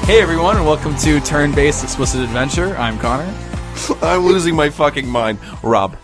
Hey everyone, and welcome to Turn-Based Explicit Adventure. I'm Connor. I'm losing my fucking mind. Rob.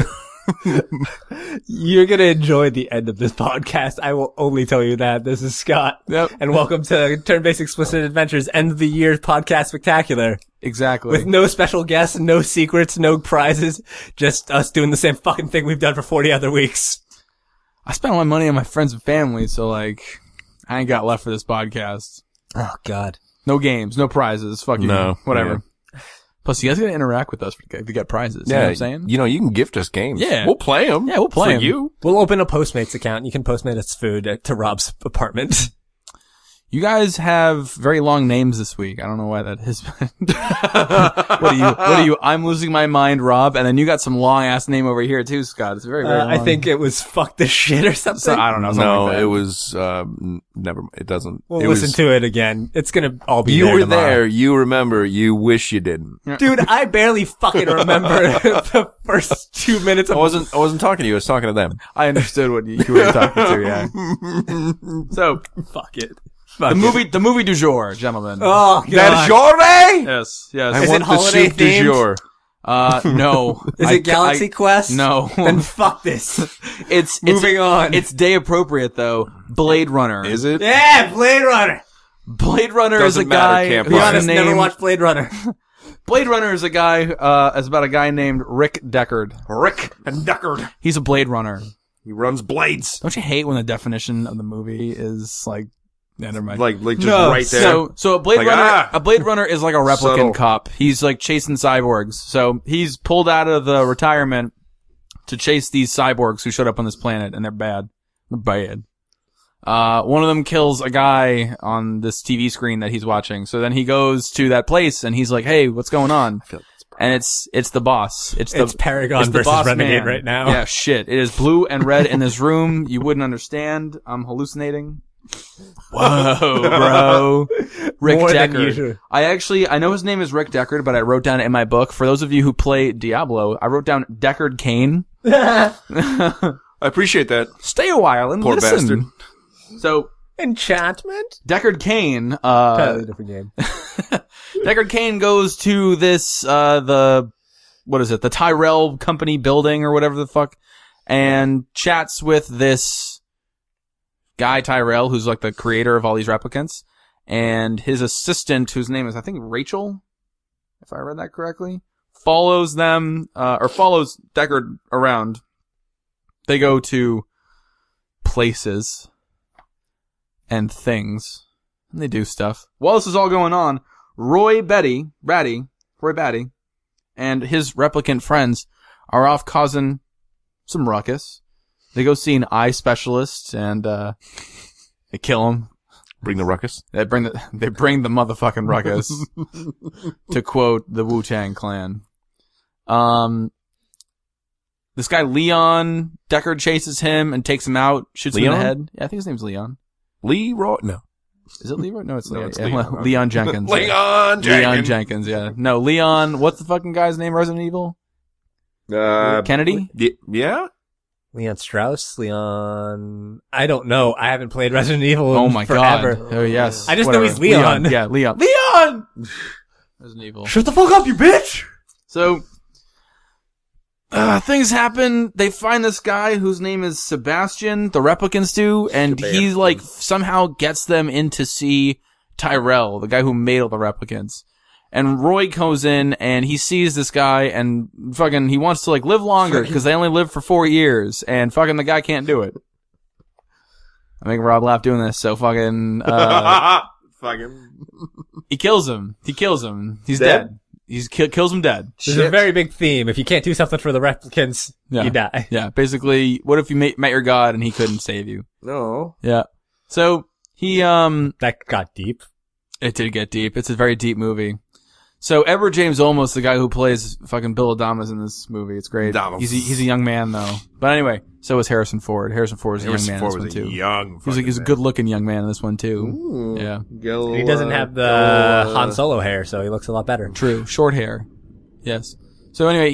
You're going to enjoy the end of this podcast. I will only tell you that. This is Scott. Yep. And welcome to Turn-Based Explicit Adventures End of the Year Podcast Spectacular. Exactly. With no special guests, no secrets, no prizes. Just us doing the same fucking thing we've done for 40 other weeks. I spent all my money on my friends and family, so I ain't got left for this podcast. Oh, God. No games, no prizes, fucking whatever. Yeah. Plus, you guys gotta interact with us to get prizes. You know what I'm saying? You can gift us games. Yeah. We'll play them. Yeah, we'll play for 'em. you. We'll open a Postmates account. You can Postmate us food to Rob's apartment. You guys have very long names this week. I don't know why that is. What are you? I'm losing my mind, Rob. And then you got some long ass name over here too, Scott. It's very long. I think it was fuck this shit or something. So, I don't know. No, like that. it was, never, it doesn't. We'll it listen was, to it again. It's gonna all be You there were tomorrow. there. You remember. You wish you didn't. Dude, I barely fucking remember the first 2 minutes of I wasn't talking to you. I was talking to them. I understood what you were talking to, yeah. So, fuck it. the movie du jour, gentlemen. Oh, God. Yes, yes. I Is want it the holiday soup du themed? jour. No. Is it Galaxy Quest? No. Then fuck this. It's Moving on. It's day appropriate though. Blade Runner. Is it? Yeah, Blade Runner. Blade Runner is a Doesn't matter, guy. can't To be whose honest, name- never watched Blade Runner. Blade Runner is a guy. Is about a guy named Rick Deckard. Rick and Deckard. He's a Blade Runner. He runs blades. Don't you hate when the definition of the movie is like? Yeah, never mind. Like just No, right there. So a Blade Like, Runner, a Blade Runner is like a replicant Subtle. cop. He's like chasing cyborgs. So he's pulled out of the retirement to chase these cyborgs who showed up on this planet, and they're bad. They're bad. One of them kills a guy on this TV screen that he's watching. So then he goes to that place, and he's like, "Hey, what's going on?" I feel like And it's the boss. It's Paragon it's the versus boss Renegade man right now. Yeah, shit. It is blue and red in this room. You wouldn't understand. I'm hallucinating. Whoa, bro. Rick More than Deckard. usual. I know his name is Rick Deckard, but I wrote down it in my book. For those of you who play Diablo, I wrote down Deckard Cain. I appreciate that. Stay a while and Poor listen. bastard. So, Enchantment? Deckard Cain, Totally different game. Deckard Cain goes to this, the Tyrell Company building or whatever the fuck, and chats with this guy Tyrell, who's like the creator of all these replicants, and his assistant, whose name is, I think, Rachel, if I read that correctly, follows them, or follows Deckard around. They go to places and things, and they do stuff. While this is all going on, Roy Batty, and his replicant friends are off causing some ruckus. They go see an eye specialist, and they kill him. Bring the ruckus. They bring the motherfucking ruckus, to quote the Wu-Tang Clan. This guy Leon Deckard chases him and takes him out, shoots him in the Leon? head. Yeah, I think his name's Leon. Leroy? No. Is it Leroy? No, it's No, Leon. it's Yeah, Leon. Leon Jenkins. Leon Leon Jenkins, yeah. No, Leon, what's the fucking guy's name, Resident Evil? Kennedy? Yeah? Leon Strauss? Leon... I don't know. I haven't played Resident Evil Oh in my forever. god. Oh yes. I just know he's Leon. Yeah, Leon. Leon! Resident Evil. Shut the fuck up, you bitch! So, things happen. They find this guy whose name is Sebastian, the replicants do, and he like somehow gets them in to see Tyrell, the guy who made all the replicants. And Roy goes in and he sees this guy and fucking he wants to like live longer because they only live for 4 years and fucking the guy can't do it. I'm making Rob laugh doing this, so fucking Fucking. he kills him. He's Dead? dead. Kills him dead. There's a very big theme. If you can't do something for the replicants, Yeah. you die. Yeah, basically, what if you met your god and he couldn't save you? No. Yeah. So, he, That got deep. it did get deep. It's a very deep movie. So, Edward James Olmos, the guy who plays fucking Bill Adamas in this movie, it's great. Adamas. He's a young man, though. But anyway, so is Harrison Ford. Harrison Ford is a young man in this one, too. He's a good looking young man in this one, too. Ooh. Yeah. He doesn't have the Han Solo hair, so he looks a lot better. True. Short hair. Yes. So anyway,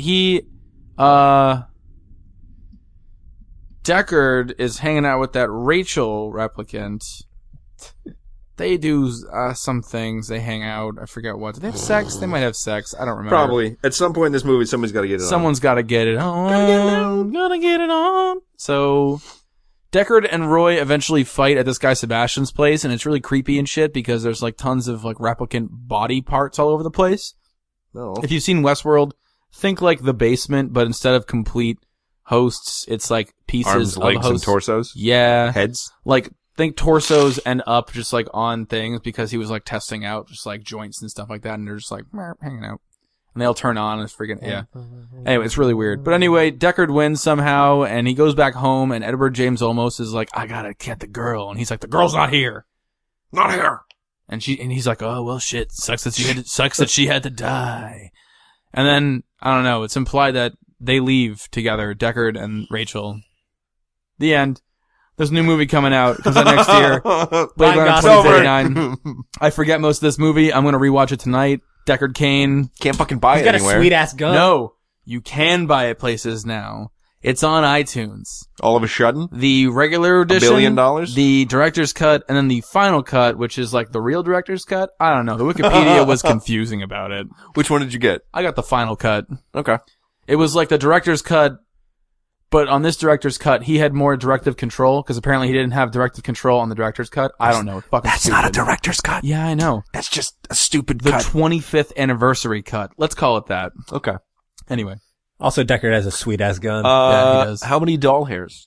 Deckard is hanging out with that Rachel replicant. They do some things. They hang out. I forget what. Do they have sex? They might have sex. I don't remember. Probably. At some point in this movie, somebody's got to get it on. Someone's got to get it on. Gotta get it on. So Deckard and Roy eventually fight at this guy Sebastian's place, and it's really creepy and shit because there's like tons of like replicant body parts all over the place. No. If you've seen Westworld, think like The Basement, but instead of complete hosts, it's like pieces Arms, of legs, and hosts. torsos. Yeah. Heads. Like, think torsos end up just like on things because he was like testing out just like joints and stuff like that, and they're just like hanging out. And they'll turn on and it's freaking, yeah. Anyway, it's really weird. But anyway, Deckard wins somehow, and he goes back home, and Edward James Olmos is like, I gotta get the girl. And he's like, the girl's not here. Not here. And he's like, oh, well, shit. Sucks that she had to die. And then, I don't know, it's implied that they leave together, Deckard and Rachel. The end. There's a new movie coming out. It comes out next year. Blade Runner 2039. I forget most of this movie. I'm gonna rewatch it tonight. Deckard Cain. Can't fucking buy He's it got anywhere. a sweet ass gun. No, you can buy it places now. It's on iTunes. All of a sudden? The regular edition, $1 billion? the director's cut, and then the final cut, which is like the real director's cut. I don't know. The Wikipedia was confusing about it. Which one did you get? I got the final cut. Okay. It was like the director's cut, but on this director's cut, he had more directive control, because apparently he didn't have directive control on the director's cut. I don't know. It's fucking That's stupid. not a director's cut. Yeah, I know. That's just a stupid The cut. 25th anniversary cut. Let's call it that. Okay. Anyway. Also, Deckard has a sweet ass gun. Yeah, he does. How many doll hairs?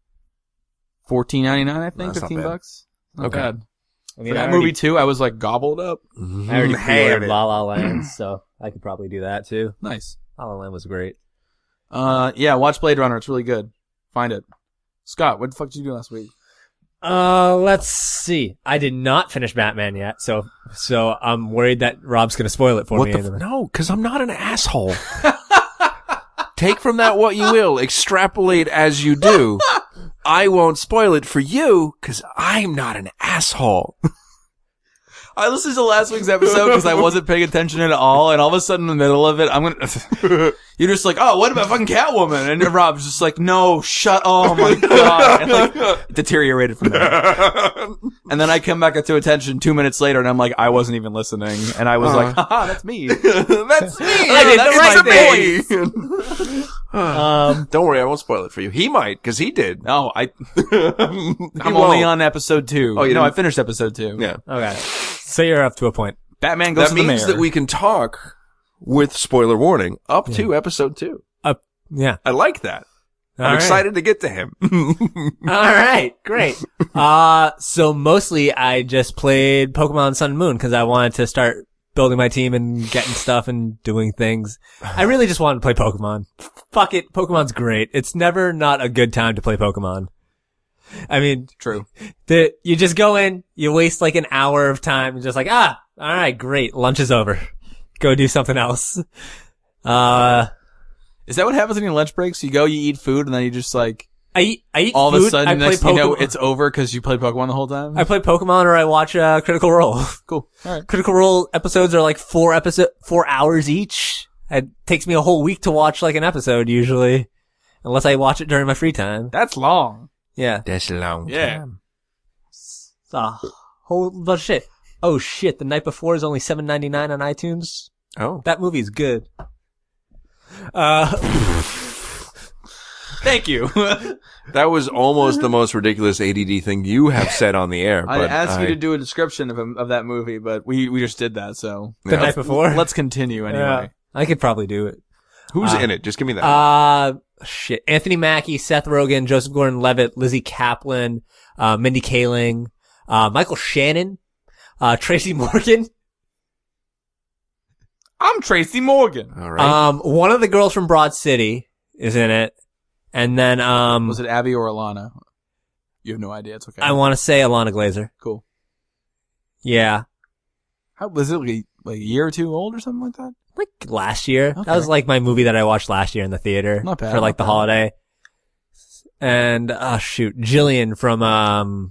$14.99, I think. That's not 15 bad. bucks. Not Okay. bad. I For that movie too, I was like gobbled up. I already Have pre-ordered it. La La Land, so I could probably do that too. Nice. La La Land was great. Yeah, watch Blade Runner. It's really good. Find it. Scott, what the fuck did you do last week? Let's see. I did not finish Batman yet, so I'm worried that Rob's gonna spoil it for What me. the no, because I'm not an asshole. Take from that what you will. Extrapolate as you do. I won't spoil it for you because I'm not an asshole. I listened to last week's episode because I wasn't paying attention at all, and all of a sudden in the middle of it, you're just like, oh, what about fucking Catwoman? And Rob's just like, no, oh my god. And like, it deteriorated from there. And then I come back to attention 2 minutes later, and I'm like, I wasn't even listening. And I was like, haha, that's me. That's me. I did the right thing. Don't worry, I won't spoil it for you. He might, because he did. No, I'm I'm only on episode 2. Oh, you no, I didn't- finished episode 2. Yeah. Okay, so you're up to a point. Batman goes That to the means mayor. that we can talk with spoiler warning up to episode 2. Yeah. I like that. All I'm right. excited to get to him. All right, great. So mostly I just played Pokemon Sun and Moon because I wanted to start building my team and getting stuff and doing things. I really just wanted to play Pokemon. Fuck it, Pokemon's great. It's never not a good time to play Pokemon. I mean, True. you just go in, you waste like an hour of time, and just like, all right, great, lunch is over. Go do something else. Is that what happens in your lunch breaks? You go, you eat food, and then you just like, I eat all food, of a sudden, I play next thing you know, Pokemon. it's over because you played Pokemon the whole time? I play Pokemon or I watch Critical Role. Cool. Alright. Critical Role episodes are like 4 hours each. It takes me a whole week to watch like an episode usually. Unless I watch it during my free time. That's long. Yeah. That's a long Yeah. time. It's a whole bunch of shit. Oh shit, The Night Before is only $7.99 on iTunes. Oh. That movie's good. Thank you. That was almost the most ridiculous ADD thing you have said on the air. I but asked you to do a description of that movie, but we just did that, so. The Night Before? Let's continue anyway. Yeah, I could probably do it. Who's in it? Just give me that. Shit. Anthony Mackie, Seth Rogen, Joseph Gordon-Levitt, Lizzie Kaplan, Mindy Kaling, Michael Shannon, Tracy Morgan. I'm Tracy Morgan. All right. One of the girls from Broad City is in it. And then, Was it Abby or Alana? You have no idea. It's okay. I want to say Alana Glazer. Cool. Yeah. How was it like a year or two old or something like that? Like last year. Okay. That was like my movie that I watched last year in the theater. Not bad, For like not the bad. holiday. And, Jillian from,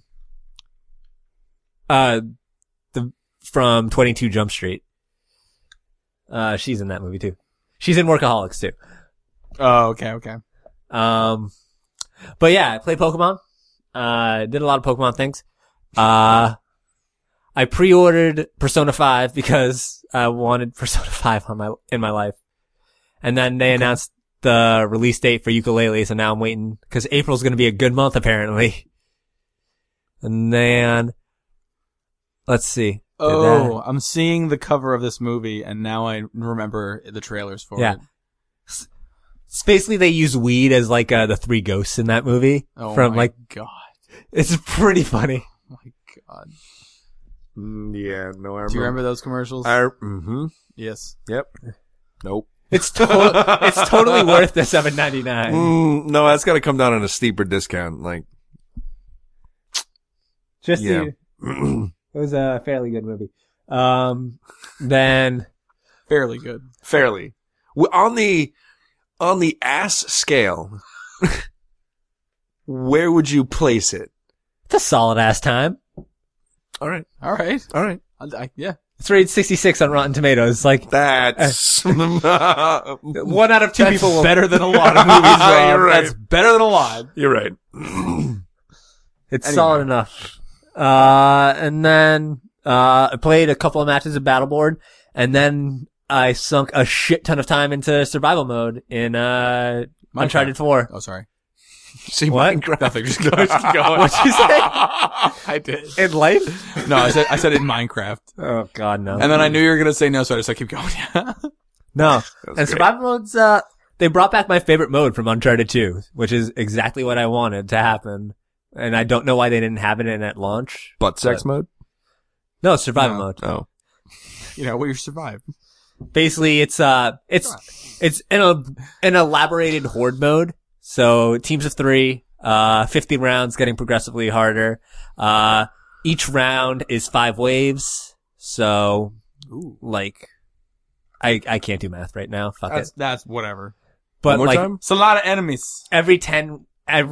from 22 Jump Street. She's in that movie too. She's in Workaholics too. Oh, okay. But yeah, I play Pokemon. Did a lot of Pokemon things. I I pre-ordered Persona 5 because I wanted Persona 5 in my life. And then they announced the release date for Yooka-Laylee, so now I'm waiting because April's going to be a good month apparently. And then let's see. Oh, I'm seeing the cover of this movie, and now I remember the trailers for it. It's basically they use weed as like the three ghosts in that movie. Oh from my god. It's pretty funny. Oh my god. Yeah, no, I remember. Do you remember those commercials? Mm-hmm. Yes. Yep. Nope. It's totally worth the $7.99. No, that's got to come down on a steeper discount. Like, Just yeah. it was a fairly good movie. Then Fairly good. fairly. On the ass scale, where would you place it? it's a solid ass time. All right. All right. All right. Yeah. It's rated 66 on Rotten Tomatoes. Like That's 1 out of 2 people will better than a lot of movies, Rob. You're right. That's better than a lot. You're right. It's Anyway. solid enough. And then, I played a couple of matches of Battleborn, and then I sunk a shit ton of time into survival mode in, Uncharted 4. Oh, sorry. See, What? Minecraft. Nothing. Just keep going. What'd you say? I did. In life? No, I said in Minecraft. Oh god, no. And then I knew you were going to say no, so I just keep going. No. That was And great. survival modes, they brought back my favorite mode from Uncharted 2, which is exactly what I wanted to happen. And I don't know why they didn't have it in at launch. Butt sex mode? No, survival No. mode. Oh. You know, we survive. Basically, it's an elaborated horde mode. So teams of 3, 50 rounds getting progressively harder. Each round is 5 waves. So, Ooh. like, I can't do math right now. Fuck it. That's whatever. But One more like, time? It's a lot of enemies. every 10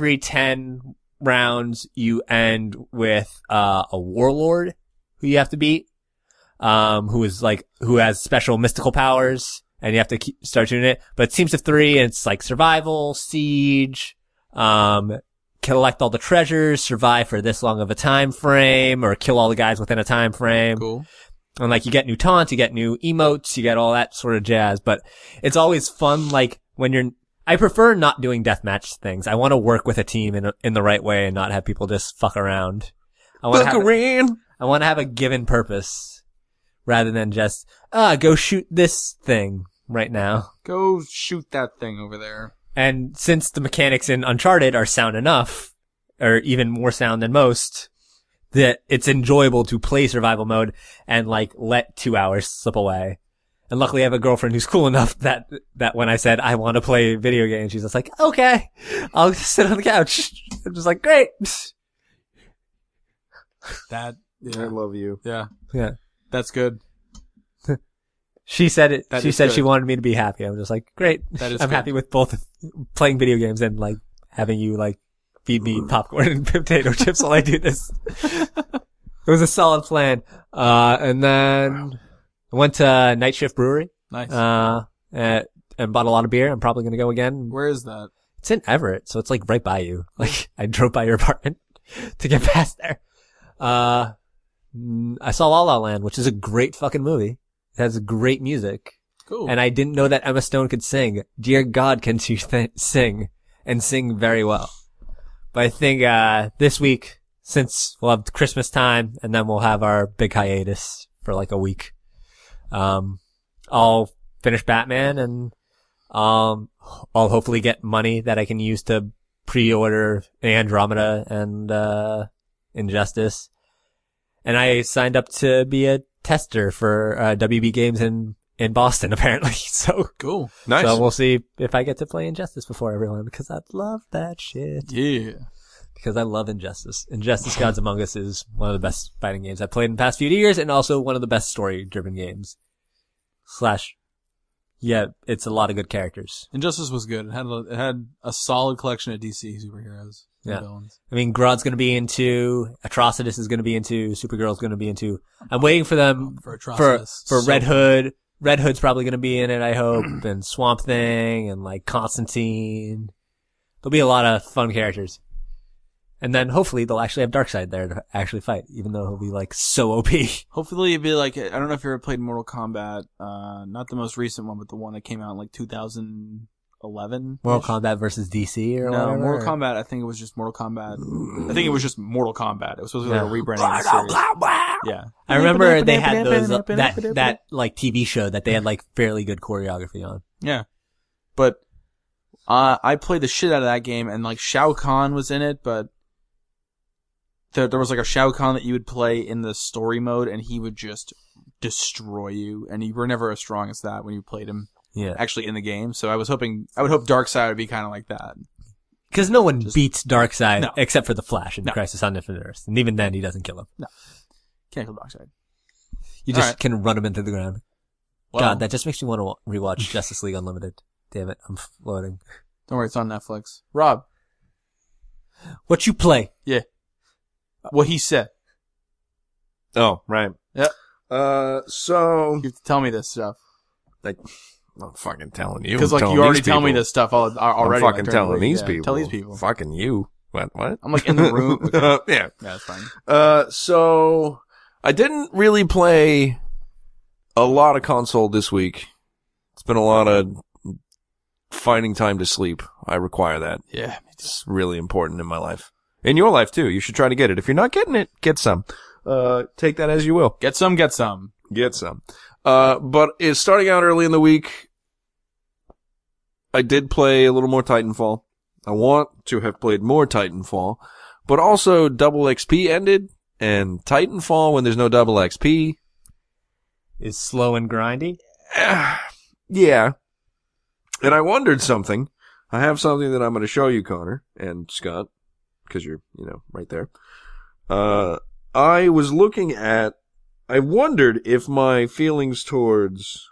rounds you end with a warlord who you have to beat, who has special mystical powers, and you have to start doing it. But teams of 3, and it's like survival, siege, collect all the treasures, survive for this long of a time frame, or kill all the guys within a time frame. Cool. And like, you get new taunts, you get new emotes, you get all that sort of jazz. But it's always fun, like, when I prefer not doing deathmatch things. I want to work with a team in the right way and not have people just fuck around. I want to have a given purpose rather than just, go shoot this thing right now. Go shoot that thing over there. And since the mechanics in Uncharted are sound enough, or even more sound than most, that it's enjoyable to play survival mode and like let 2 hours slip away. And luckily I have a girlfriend who's cool enough that when I said I want to play video games, she's just like, okay, I'll just sit on the couch. I'm just like, great. That, I love you. yeah. Yeah. That's good. She said it. That She is said good. she wanted me to be happy. I'm just like, great. That is I'm good. happy with both playing video games and like having you like feed me popcorn and potato chips while I do this. It was a solid plan. And then I went to Night Shift Brewery, Nice. and bought a lot of beer. I'm probably going to go again. Where is that? It's in Everett, so it's like right by you. Like, I drove by your apartment to get past there. I saw La La Land, which is a great fucking movie. It has great music. Cool. And I didn't know that Emma Stone could sing. Dear God, can she sing and sing very well. But I think, this week, since we'll have Christmas time and then we'll have our big hiatus for like a week, I'll finish Batman and, I'll hopefully get money that I can use to pre-order Andromeda and, Injustice. And I signed up to be a tester for, WB Games in Boston, apparently. So, Cool. Nice. so we'll see if I get to play Injustice before everyone, because I love that shit. Yeah. Because I love Injustice. Injustice Gods Among Us is one of the best fighting games I've played in the past few years, and also one of the best story-driven games. Yeah, it's a lot of good characters. Injustice was good. It had a solid collection of DC superheroes. and Yeah. villains. I mean, Grodd's gonna be into, Atrocitus is gonna be into, Supergirl's gonna be into. I'm waiting for them For for Atrocitus. Red Hood. Red Hood's probably gonna be in it, I hope, and Swamp Thing, and like Constantine. There'll be a lot of fun characters. And then hopefully they'll actually have Darkseid there to actually fight, even though he'll be like so OP. Hopefully it'd be like, I don't know if you ever played Mortal Kombat, not the most recent one, but the one that came out in like 2011. Mortal Kombat versus DC or No, whatever. Mortal Kombat, I think it was just Mortal Kombat. I think it was just Mortal Kombat. It was supposed to be like a rebranding of the series. Yeah. I remember they had those, that like TV show that they had like fairly good choreography on. Yeah. But, I played the shit out of that game, and like Shao Kahn was in it, but there was like a Shao Kahn that you would play in the story mode, and he would just destroy you, and you were never as strong as that when you played him Yeah. actually in the game. So I would hope Darkseid would be kind of like that. Cause no one beats Darkseid No. except for the Flash in Crisis on Infinite Earths. And even then he doesn't kill him. No. Can't kill Darkseid. You just Alright. can run him into the ground. Well, God, that just makes me want to rewatch Justice League Unlimited. Damn it, I'm floating. don't worry, it's on Netflix. Rob. What you play? Yeah. What he said. Oh, right. Yep. So You have to tell me this stuff. I'm fucking telling you. Because I'm like telling you already these tell me people. this stuff already. I'm like, fucking during the telling break. these Yeah, people. Tell these people. Fucking you. What? I'm like in the room. Okay. Yeah. Yeah, that's fine. So I didn't really play a lot of console this week. It's been a lot of finding time to sleep. I require that. Yeah. It's really important in my life. In your life too. You should try to get it. If you're not getting it, get some. Take that as you will. Get some, get some. Get some. But it's starting out early in the week. I did play a little more Titanfall. I want to have played more Titanfall, but also double XP ended, and Titanfall when there's no double XP. Is slow and grindy? Yeah. And I wondered something. I have something that I'm going to show you, Connor and Scott, because you're, right there. I was looking at, I wondered if my feelings towards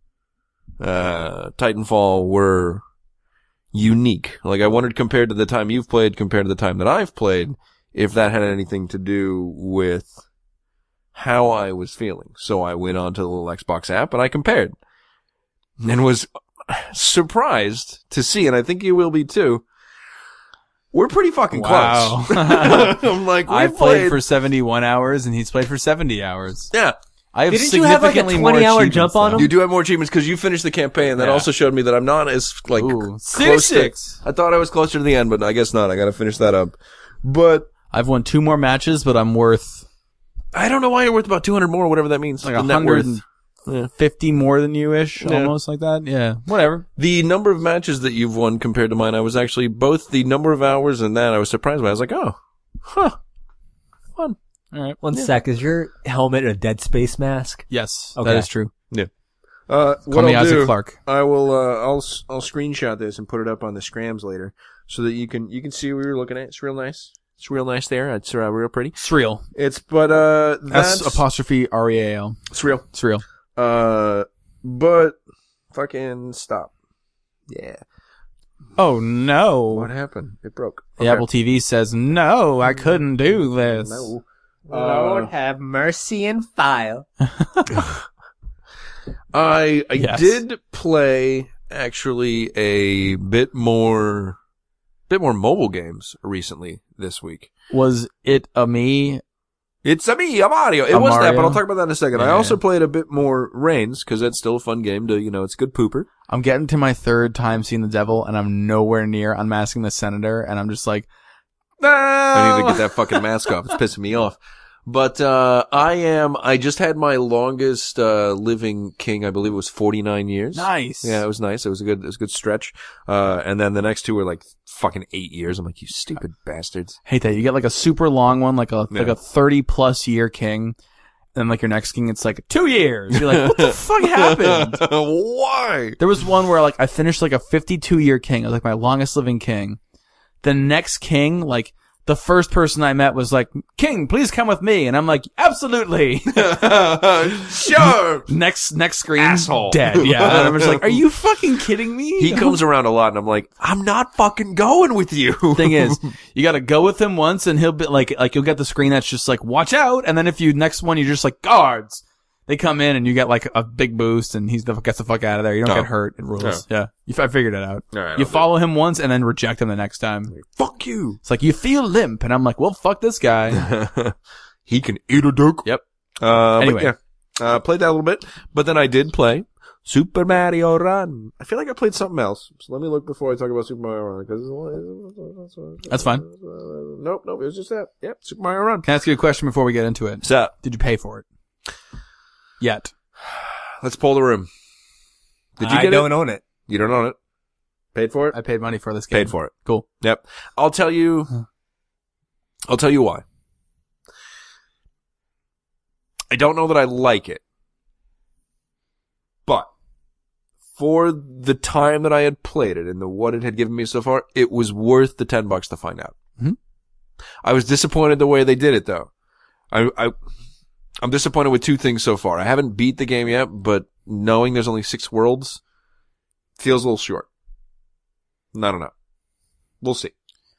Titanfall were unique. Like, I wondered compared to the time you've played, compared to the time that I've played, if that had anything to do with how I was feeling. So I went onto the little Xbox app and I compared. And was surprised to see, and I think you will be too, we're pretty fucking Wow. close. I'm like, we I've played for 71 hours and he's played for 70 hours. Yeah. I have Didn't you have like a significantly more 20-hour achievements, jump on though. him? You do have more achievements because you finished the campaign. That Yeah. also showed me that I'm not as, like, Ooh, close to, 66. I thought I was closer to the end, but I guess not. I gotta finish that up. But I've won 2 more matches, but I'm worth I don't know why you're worth about 200 more, whatever that means. like The net worth. 150 more than you-ish, Yeah. almost like that. Yeah, whatever. The number of matches that you've won compared to mine, I was actually both the number of hours and that I was surprised by. I was like, oh, huh, fun. All right. One sec, is your helmet a Dead Space mask? Yes, Okay. that is true. What Call me I'll Isaac do, Clarke. I will, I'll screenshot this and put it up on the Scrams later so that you can see what you're looking at. It's real nice. It's real nice there. It's real pretty. It's real. That's S''real. it's real. It's real. But fucking stop. Yeah. Oh no. What happened? It broke. The Apple TV says, no, I couldn't do this. No. Lord have mercy and file. I Yes. did play actually a bit more mobile games recently this week. Was it a me? It's a Mario. It A was that, Mario? but I'll talk about that in a second. I Yeah. also played a bit more Reigns because that's still a fun game to, it's good pooper. I'm getting to my 3rd time seeing the devil, and I'm nowhere near unmasking the senator, and I'm just like, I need to get that fucking mask off. It's pissing me off. But, I just had my longest, living king. I believe it was 49 years. nice. Yeah, it was nice. It was a good stretch. And then the next 2 were like fucking 8 years. I'm like, you stupid bastards. Hate that. You get like a super long one, like a 30+ year king, and like your next king, it's like 2 years. You're like, what the fuck happened? Why? There was one where like I finished like a 52-year king. It was like my longest living king. The next king, like the first person I met was like, King, please come with me. And I'm like, absolutely. Sure. next screen, Asshole. dead. Yeah. And I'm just like, are you fucking kidding me? He comes around a lot and I'm like, I'm not fucking going with you. Thing is, you gotta go with him once and he'll be like you'll get the screen that's just like, watch out. And then if you next one, you're just like, guards. They come in and you get like a big boost and gets the fuck out of there. You don't get hurt. It rules. Yeah. I figured it out. All right, you follow him once and then reject him the next time. Fuck you. It's like, you feel limp. And I'm like, well, fuck this guy. He can eat a dick. Yep. Anyway. Played that a little bit, but then I did play Super Mario Run. I feel like I played something else. So let me look before I talk about Super Mario Run. That's fine. Nope, it was just that. Yep, Super Mario Run. Can I ask you a question before we get into it? What's up? Did you pay for it? Yet. Let's pull the room. Did you get it? I don't own it. You don't own it? Paid for it? I paid money for this game. Paid for it. Cool. Yep. I'll tell you why. I don't know that I like it. But for the time that I had played it and what it had given me so far, it was worth the $10 to find out. Mm-hmm. I was disappointed the way they did it though. I'm disappointed with two things so far. I haven't beat the game yet, but knowing there's only 6 worlds feels a little short. I don't know. We'll see.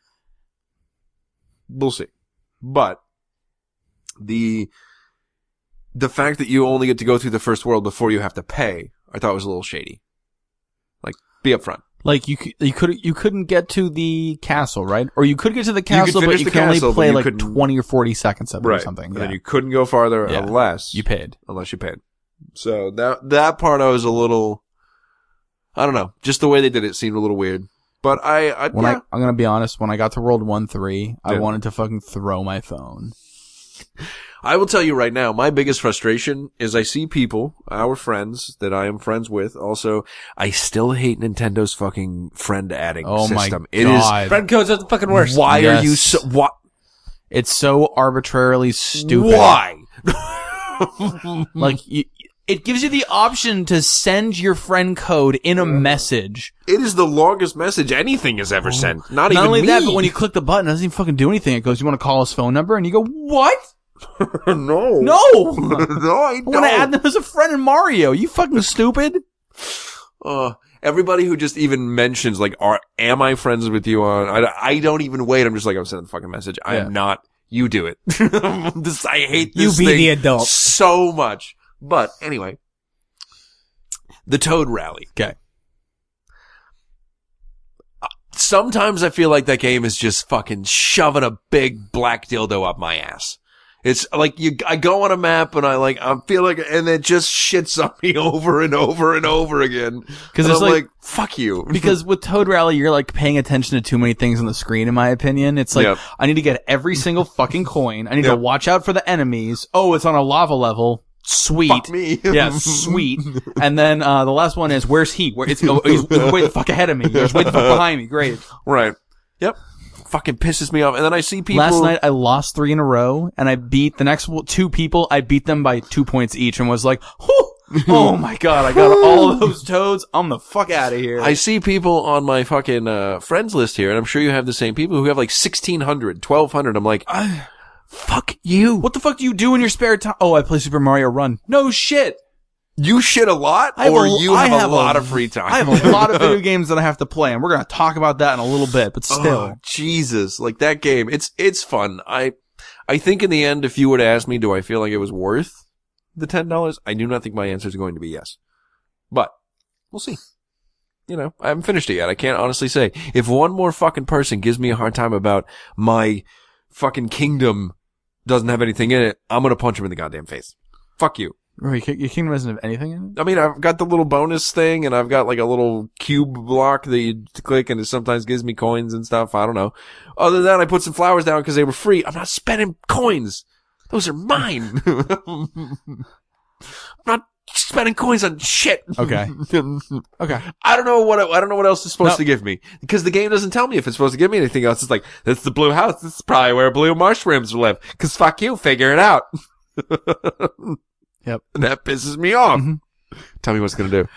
But the fact that you only get to go through the first world before you have to pay, I thought was a little shady. Like, be upfront. Like you couldn't get to the castle, right? Or you could get to the castle, but you can only play like 20 or 40 seconds of it or something. And yeah. then you couldn't go farther unless you paid. So that part I was a little, I don't know, just the way they did it seemed a little weird. But I'm gonna be honest, when I got to World 1-3, I wanted to fucking throw my phone. I will tell you right now, my biggest frustration is I see people, our friends that I am friends with. Also, I still hate Nintendo's fucking friend adding system. It is Friend codes are the fucking worst. Why are you so what? It's so arbitrarily stupid. Why? Like it gives you the option to send your friend code in a message. It is the longest message anything has ever sent. Not even only me. that, but when you click the button, it doesn't even fucking do anything. It goes, "You want to call his phone number?" And you go, "What? No. No, I want to add them as a friend in Mario. You fucking stupid." Everybody who just even mentions like, am I friends with you on? I don't even wait. I'm just like, I'm sending the fucking message. I am not. You do it. I hate this You be thing the adult so much. But anyway, the Toad Rally. Okay. Sometimes I feel like that game is just fucking shoving a big black dildo up my ass. It's like I go on a map and I feel like, and it just shits on me over and over and over again. Cause it's like, fuck you. Because with Toad Rally, you're like paying attention to too many things on the screen, in my opinion. It's like, I need to get every single fucking coin. I need to watch out for the enemies. Oh, it's on a lava level. Sweet. Fuck me. Yeah, sweet. And then, the last one is, where's he? He's way the fuck ahead of me. He's way the fuck behind me. Great. Right. Yep. Fucking pisses me off. And then I see people. Last night I lost 3 in a row and I beat the next 2 people. I beat them by 2 points each and was like, oh my god, I got all of those toads. I'm the fuck out of here. I see people on my fucking, friends list here, and I'm sure you have the same people who have like 1,600, 1,200. I'm like, fuck you. What the fuck do you do in your spare time? Oh, I play Super Mario Run. No shit. You shit a lot, or you have a lot of free time? I have a lot of video games that I have to play, and we're gonna talk about that in a little bit, but still. Oh, Jesus. Like that game, it's fun. I think in the end, if you were to ask me, do I feel like it was worth the $10? I do not think my answer is going to be yes. But, we'll see. You know, I haven't finished it yet. I can't honestly say. If one more fucking person gives me a hard time about my fucking kingdom doesn't have anything in it, I'm gonna punch him in the goddamn face. Fuck you. Wait, your kingdom doesn't have anything in it? I mean, I've got the little bonus thing, and I've got like a little cube block that you click, and it sometimes gives me coins and stuff. I don't know. Other than that, I put some flowers down because they were free. I'm not spending coins. Those are mine. I'm not spending coins on shit. Okay. Okay. I don't know what else it's supposed to give me, because the game doesn't tell me if it's supposed to give me anything else. It's like, that's the blue house. This is probably where blue mushrooms live. Cause fuck you, figure it out. Yep. And that pisses me off. Mm-hmm. Tell me what's gonna do.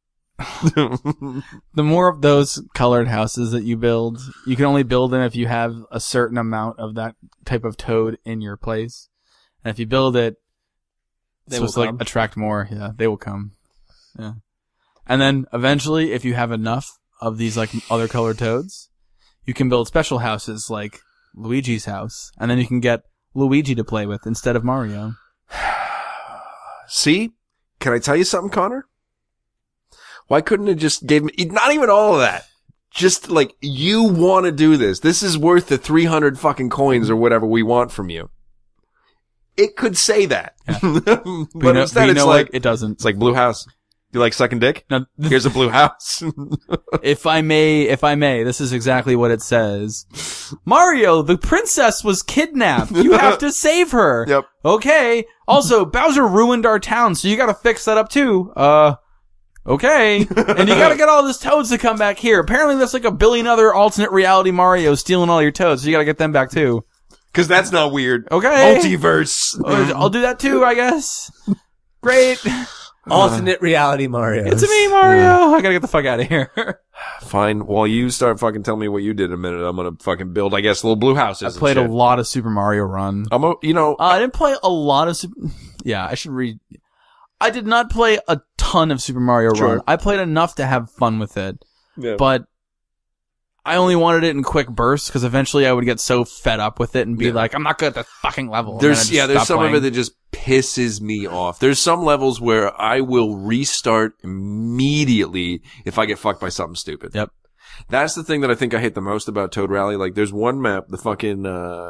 The more of those colored houses that you build, you can only build them if you have a certain amount of that type of toad in your place. And if you build it, they so will it's like come. attract more. Yeah, they will come. Yeah. And then eventually, if you have enough of these like other colored toads, you can build special houses like Luigi's house, and then you can get Luigi to play with instead of Mario. See? Can I tell you something, Connor? Why couldn't it just give me, not even all of that. Just like, you want to do this. This is worth the 300 fucking coins or whatever we want from you. It could say that. Yeah. But instead it's like, it doesn't. it's like blue house. You like sucking dick? No, Here's a blue house. if I may, this is exactly what it says. Mario, the princess was kidnapped. You have to save her. Yep. Okay. Also, Bowser ruined our town, so you gotta fix that up too. Okay. And you gotta get all those toads to come back here. Apparently there's like a billion other alternate reality Mario stealing all your toads, so you gotta get them back too. Cause that's not weird. Okay. Multiverse. I'll do that too, I guess. Great. Alternate reality Mario. It's me, Mario. I gotta get the fuck out of here. Fine. While you start fucking telling me what you did in a minute, I'm gonna fucking build, I guess, little blue houses. I played and a shit. lot of Super Mario Run. I I didn't play a lot of Yeah, I should read. I did not play a ton of Super Mario Sure. Run. I played enough to have fun with it, yeah. but I only wanted it in quick bursts because eventually I would get so fed up with it and be Yeah. like, I'm not good at the fucking level. And There's then I'd just there's stop some playing. of it that just pisses me off. There's some levels where I will restart immediately if I get fucked by something stupid. Yep. That's the thing that I think I hate the most about Toad Rally. Like, there's one map, the fucking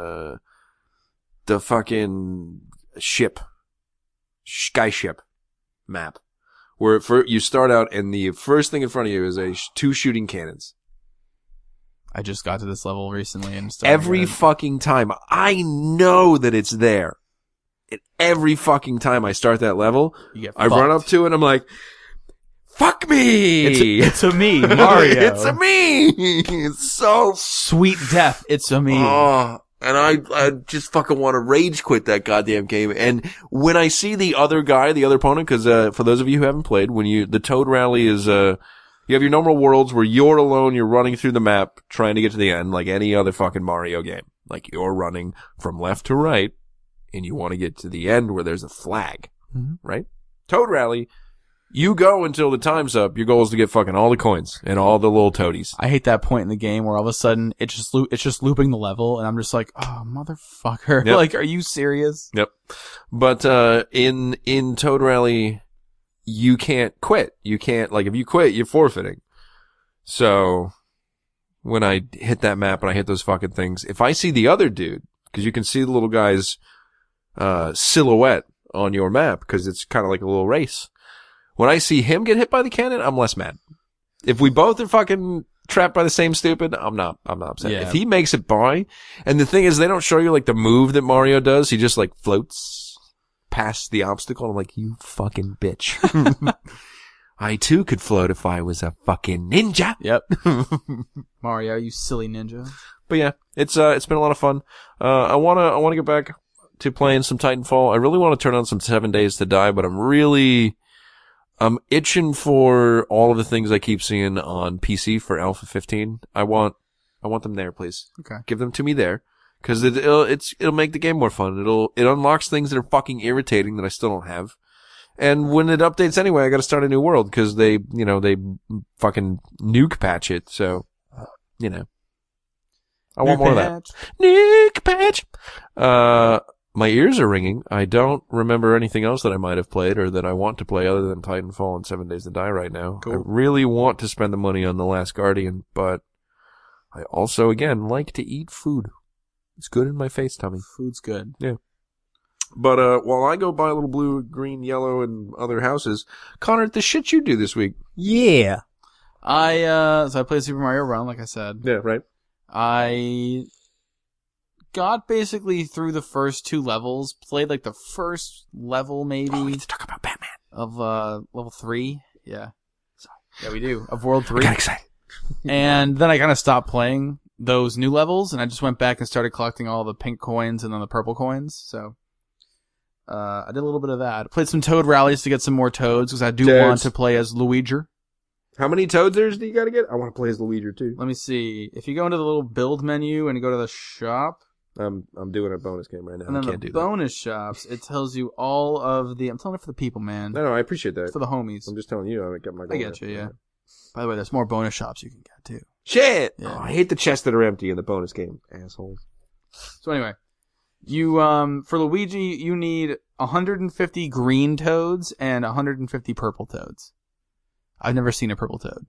ship, skyship map, where you start out and the first thing in front of you is two shooting cannons. I just got to this level recently and started Every fucking time. I know that it's there. And every fucking time I start that level, you get I run fucked. up to it and I'm like, fuck me! It's a me, Mario. It's a me! It's so, Sweet death. It's a me. oh, and I just fucking want to rage quit that goddamn game. And when I see the other guy, the other opponent, cause, for those of you who haven't played, the Toad Rally is, you have your normal worlds where you're alone, you're running through the map, trying to get to the end, like any other fucking Mario game. Like, you're running from left to right, and you want to get to the end where there's a flag. Mhm. Right? Toad Rally, you go until the time's up. Your goal is to get fucking all the coins and all the little toadies. I hate that point in the game where all of a sudden it's just looping the level and I'm just like, oh, motherfucker. Yep. Like, are you serious? Yep. But, in Toad Rally, you can't quit. You can't, like, if you quit, you're forfeiting. So, when I hit that map and I hit those fucking things, if I see the other dude, cause you can see the little guy's, silhouette on your map, cause it's kind of like a little race. When I see him get hit by the cannon, I'm less mad. If we both are fucking trapped by the same stupid, I'm not upset. Yeah. If he makes it by, and the thing is, they don't show you like the move that Mario does. He just like floats past the obstacle. I'm like, you fucking bitch. I too could float if I was a fucking ninja. Yep. Mario, you silly ninja. But yeah, it's been a lot of fun. I wanna get back to playing some Titanfall. I really want to turn on some 7 Days to Die, but I'm itching for all of the things I keep seeing on PC for Alpha 15. I want them there, please. Okay. Give them to me there. Cause it'll make the game more fun. It unlocks things that are fucking irritating that I still don't have. And when it updates anyway, I gotta start a new world, cause they fucking nuke patch it, so, I want more of that. Nuke patch! My ears are ringing. I don't remember anything else that I might have played or that I want to play other than Titanfall and 7 Days to Die right now. Cool. I really want to spend the money on The Last Guardian, but I also, again, like to eat food. It's good in my face tummy. Food's good. But, while I go buy little blue, green, yellow, and other houses, Connor, the shit you do this week. Yeah. So I played Super Mario Run, like I said. Yeah, right? I got basically through the first 2 levels, played like the first level maybe Let's talk about Batman. of level 3. Yeah. Yeah, we do. Of World 3. I got excited. And then I kind of stopped playing those new levels, and I just went back and started collecting all the pink coins and then the purple coins. So I did a little bit of that. Played some Toad rallies to get some more Toads, because I do Toads. want to play as Luigi. How many Toadsers do you gotta get? I want to play as Luigi too. Let me see. If you go into the little build menu and you go to the shop, I'm doing a bonus game right now. and I then can't the do that. bonus shops, it tells you all of the... I'm telling it for the people, man. No, I appreciate that. For the homies. I'm just telling you, I got my goal. I get you, yeah. By the way, there's more bonus shops you can get, too. Shit! Yeah. Oh, I hate the chests that are empty in the bonus game, assholes. So anyway, You for Luigi, you need 150 green toads and 150 purple toads. I've never seen a purple toad.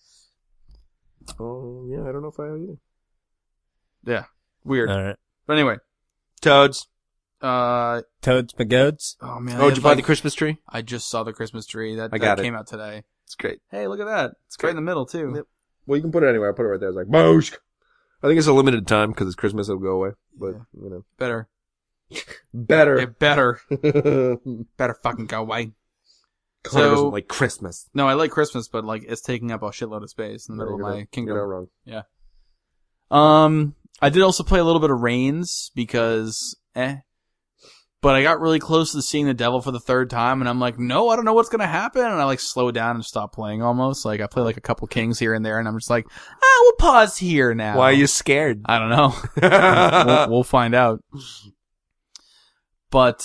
Oh, yeah, I don't know if I have either. Yeah, weird. All right. But anyway, Toads. Toads McGoads. oh man, Oh, did you buy the Christmas tree? I just saw the Christmas tree that got it. came out today. It's great. Hey, look at that! It's right in the middle too. Yep. Well, you can put it anywhere. I put it right there. It's like, boosh. I think it's a limited time because it's Christmas. It'll go away. But, you know. Better, Better. it better fucking go away. Connor So- doesn't like Christmas. No, I like Christmas, but like it's taking up a shitload of space in the middle of You're my not- kingdom. You're not wrong. I did also play a little bit of Reigns because, but I got really close to seeing the devil for the third time, and I'm like, no, I don't know what's gonna happen, and I like slow down and stop playing almost. Like I play like a couple kings here and there, and I'm just like, we'll pause here now. Why are you scared? I don't know. we'll find out. But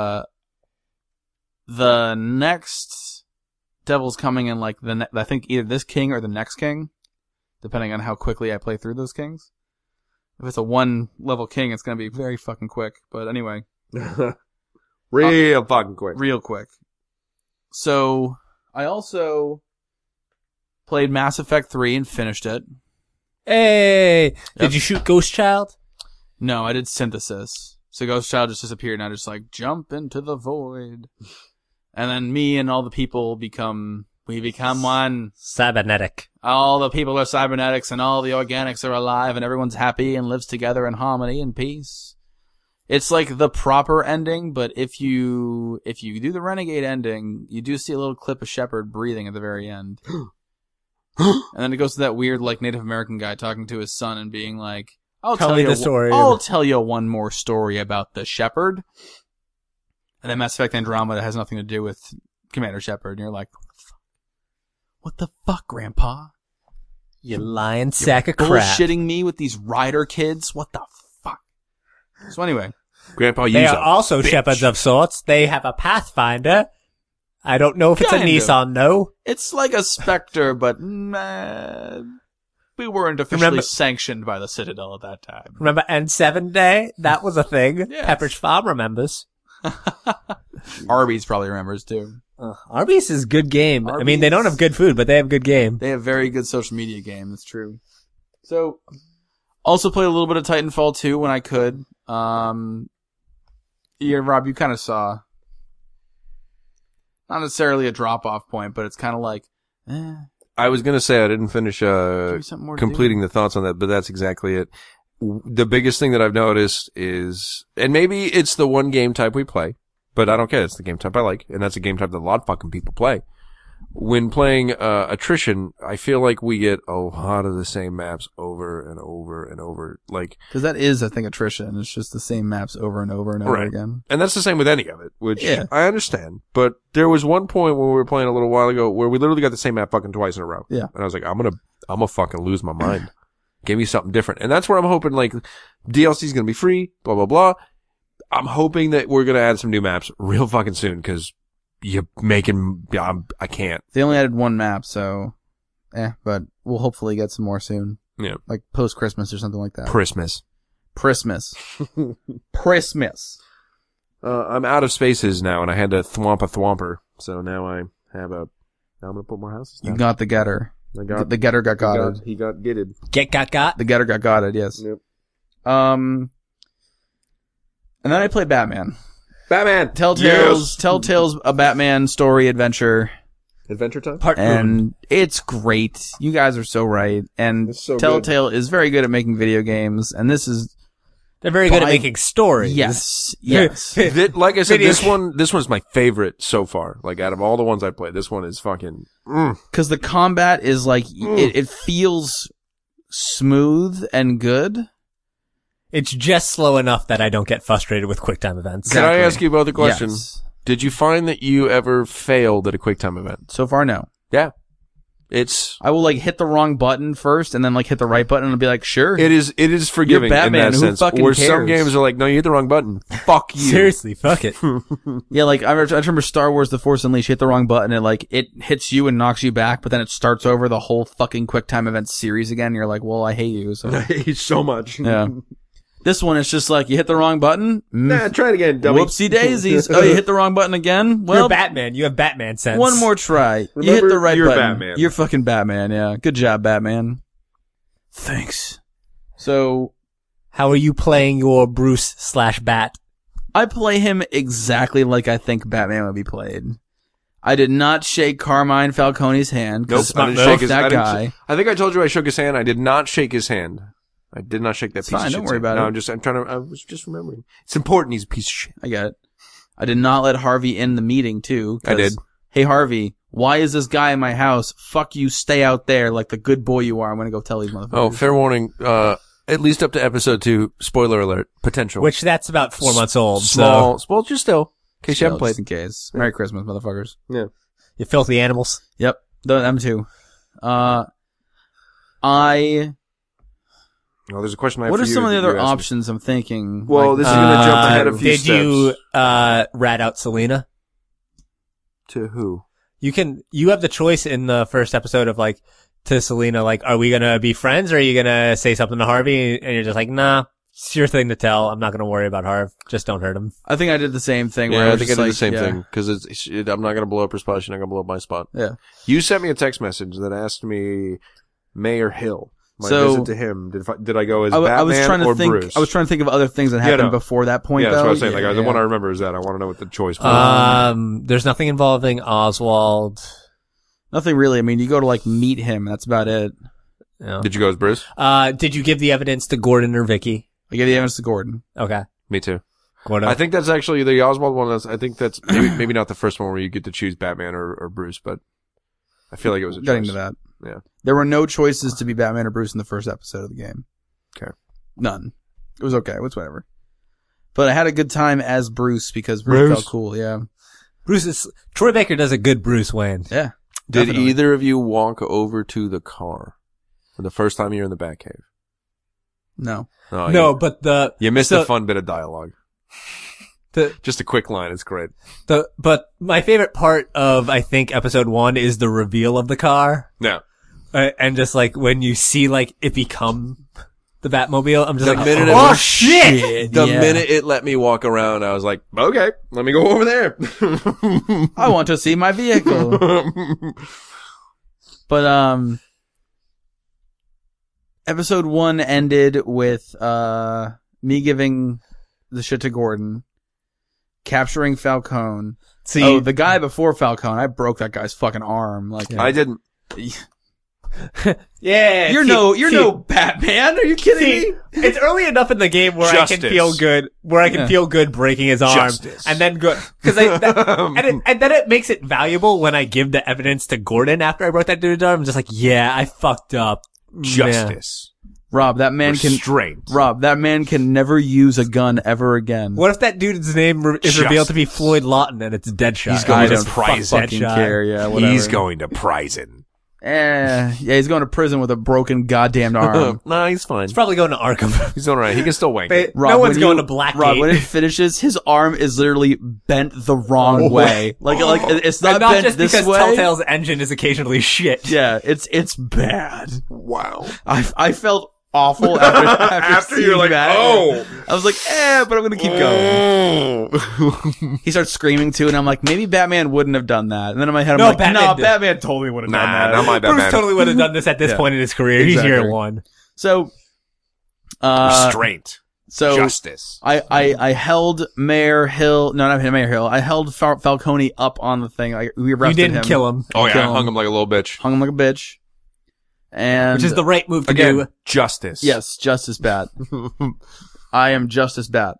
the next devil's coming in like I think either this king or the next king, depending on how quickly I play through those kings. If it's a 1-level king, it's gonna be very fucking quick. But anyway, Real fucking quick. real quick. So I also played Mass Effect 3 and finished it. Hey, Yep. did you shoot Ghost Child? No, I did Synthesis. So Ghost Child just disappeared, and I just like jump into the void. And then me and all the people become one. Cybernetic. All the people are cybernetics, and all the organics are alive, and everyone's happy and lives together in harmony and peace. It's like the proper ending, but if you do the Renegade ending, you do see a little clip of Shepard breathing at the very end. And then it goes to that weird like Native American guy talking to his son and being like, I'll Tell tell me you the story. I'll tell you one more story about the Shepard. And then Mass Effect Andromeda has nothing to do with Commander Shepard, and you're like, what the fuck, Grandpa? You lying sack of crap. Bullshitting me with these rider kids? What the fuck? So anyway, Grandpa, They use are also bitch. shepherds of sorts. They have a Pathfinder. I don't know if it's Kind a of. Nissan, no. it's like a Spectre, but we weren't officially Remember- sanctioned by the Citadel at that time. Remember N7 Day? That was a thing. Yes. Pepperidge Farm remembers. Arby's probably remembers too. Arby's is good game. I mean, they don't Arby's- have good food, but they have good game. They have very good social media game. That's true. So, also played a little bit of Titanfall 2 when I could. Yeah, Rob, you kind of saw. Not necessarily a drop-off point, but it's kind of like, I was going to say I didn't finish give me something more to completing the thoughts on that, but that's exactly it. The biggest thing that I've noticed is, and maybe it's the one game type we play, but I don't care. It's the game type I like, and that's a game type that a lot of fucking people play. When playing attrition, I feel like we get a lot of the same maps over and over and over. Like, Because that is, I think, attrition. It's just the same maps over and over and over Right. again. and that's the same with any of it, which Yeah. I understand. But there was one point when we were playing a little while ago where we literally got the same map fucking twice in a row. Yeah. And I was like, I'm gonna fucking lose my mind. Give me something different. And that's where I'm hoping, like, DLC is gonna be free, blah, blah, blah. I'm hoping that we're gonna add some new maps real fucking soon, cause you're making, I can't. They only added one map, so, but we'll hopefully get some more soon. Yeah. Like post-Christmas or something like that. Christmas. Christmas. Christmas. I'm out of spaces now, and I had to thwomp a thwomper. So now I'm gonna put more houses You down. got the getter. I got, The getter got gotted. he got gitted. Got. The getter got gotted, yes. Yep. And then I played Batman. Batman! Telltale's a Batman story adventure, Adventure time? Part and it's great. You guys are so right. And It's so good. Telltale is very good at making video games, and this is, They're very good at By- making stories. yes. Like I said, Video- this one's my favorite so far. Like, out of all the ones I played, this one is fucking, Because the combat is like, it feels smooth and good. It's just slow enough that I don't get frustrated with QuickTime events. Can I Exactly. ask you about the question? Yes. Did you find that you ever failed at a QuickTime event? So far, no. Yeah. It's, I will like hit the wrong button first and then like hit the right button and I'll be like, sure. it is forgiving in Batman, that who sense. fucking Where some cares? games are like, no, you hit the wrong button. Fuck you. Seriously, fuck it. Yeah, like I remember Star Wars: The Force Unleashed. Hit the wrong button and like it hits you and knocks you back, but then it starts over the whole fucking QuickTime event series again. And you're like, well, I hate you. So I hate you so much. yeah. This one is just like, you hit the wrong button. Nah, try it again, dummy. Whoopsie daisies. Oh, you hit the wrong button again? Well, You're Batman. You have Batman sense. one more try. You hit Remember, the right you're button. Batman. You're fucking Batman, yeah. Good job, Batman. Thanks. So, How are you playing your Bruce/Bat? I play him exactly like I think Batman would be played. I did not shake Carmine Falcone's hand. Nope, 'cause I didn't fuck shake his that I didn't guy. sh- I think I told you I shook his hand. I did not shake his hand. I did not shake that piece fine, of shit. don't worry about it. No, I was just remembering. It's important he's a piece of shit. I get it. I did not let Harvey in the meeting too. I did. Hey Harvey, why is this guy in my house? Fuck you, stay out there like the good boy you are. I'm gonna go tell these motherfuckers. Oh, fair warning. At least up to episode 2. Spoiler alert. Potential. Which that's about 4 months old. Small. So Well, just still. In case you haven't Just played. in case. Merry Christmas, motherfuckers. Yeah. you filthy animals. Yep. Them too. Oh, there's a question I have What for are you some of the that you other asked me. options I'm thinking? Well, this is gonna jump ahead a few Did steps. you rat out Selena? To who? You have the choice in the first episode of like to Selena, like, are we gonna be friends or are you gonna say something to Harvey? And you're just like, nah, it's your thing to tell. I'm not gonna worry about Harv. Just don't hurt him. I think I did the same thing. Where Yeah, I was think I just did the like, same yeah. thing because I'm not gonna blow up her spot. She's not gonna blow up my spot. Yeah. You sent me a text message that asked me Mayor Hill. My So- visit to him. Did I go as I Batman was trying or to think. Bruce? I was trying to think of other things that Yeah, happened no. before that point. Yeah, though. that's what I was saying. Yeah, Like the yeah. one I remember is that. I want to know what the choice was. There's nothing involving Oswald. Nothing really. I mean, you go to like meet him. That's about it. No. Did you go as Bruce? Did you give the evidence to Gordon or Vicky? I gave the evidence to Gordon. Okay. Me too. Gordon. I think that's actually the Oswald one. I think that's maybe not the first one where you get to choose Batman or Bruce, but I feel like it was a Getting choice. to that. Yeah. There were no choices to be Batman or Bruce in the first episode of the game. Okay. None. It was okay. It's whatever. But I had a good time as Bruce because Bruce felt cool. Yeah. Troy Baker does a good Bruce Wayne. Yeah. Did Definitely. either of you walk over to the car for the first time you're in the Batcave? No. Oh, No, but you missed so- a fun bit of dialogue. Just a quick line. It's great. but my favorite part of, I think, episode 1 is the reveal of the car. No. And just like when you see like it become the Batmobile, I'm just The like, minute it oh was- shit! The Yeah. minute it let me walk around, I was like, okay, let me go over there. I want to see my vehicle. But, episode 1 ended with, me giving the shit to Gordon, capturing Falcone. See, the guy before Falcone, I broke that guy's fucking arm. Like, I didn't. yeah, you're no Batman. Are you kidding me? It's early enough in the game where I can Justice. feel good, feel good breaking his arm, Justice. and then go because and then it makes it valuable when I give the evidence to Gordon after I broke that dude's arm. I'm just like, yeah, I fucked up. Justice. Rob, that man Restraint. that man can never use a gun ever again. What if that dude's name is revealed to be Floyd Lawton and it's Deadshot? He's going I to don't prison. fucking care. Yeah, whatever. He's going to prison. Yeah, he's going to prison with a broken goddamn arm. No, he's fine. He's probably going to Arkham. He's alright. He can still wank. They- Rob, no one's when going you- to Blackgate. Rob, when it finishes, his arm is literally bent the wrong way. Like it's not, and not bent just this because way. Telltale's engine is occasionally shit. Yeah, it's bad. Wow. I felt awful after you're seeing like, that. oh. I was like, but I'm gonna keep going. He starts screaming too, and I'm like, maybe Batman wouldn't have done that. And then in my head, I'm No, like, Batman no, did. Batman totally would have done Nah, that. not my Bruce Batman. totally would have done this at this Yeah. point in his career. He's Exactly. year one. So, Restraint. so Justice. I held Mayor Hill. No, not Mayor Hill. I held Falcone up on the thing. We You arrested didn't him. kill him, Oh yeah, I kill hung him. him like a little bitch. Hung him like a bitch. And which is the right move to Again, do. justice. yes, Justice Bat. I am Justice Bat.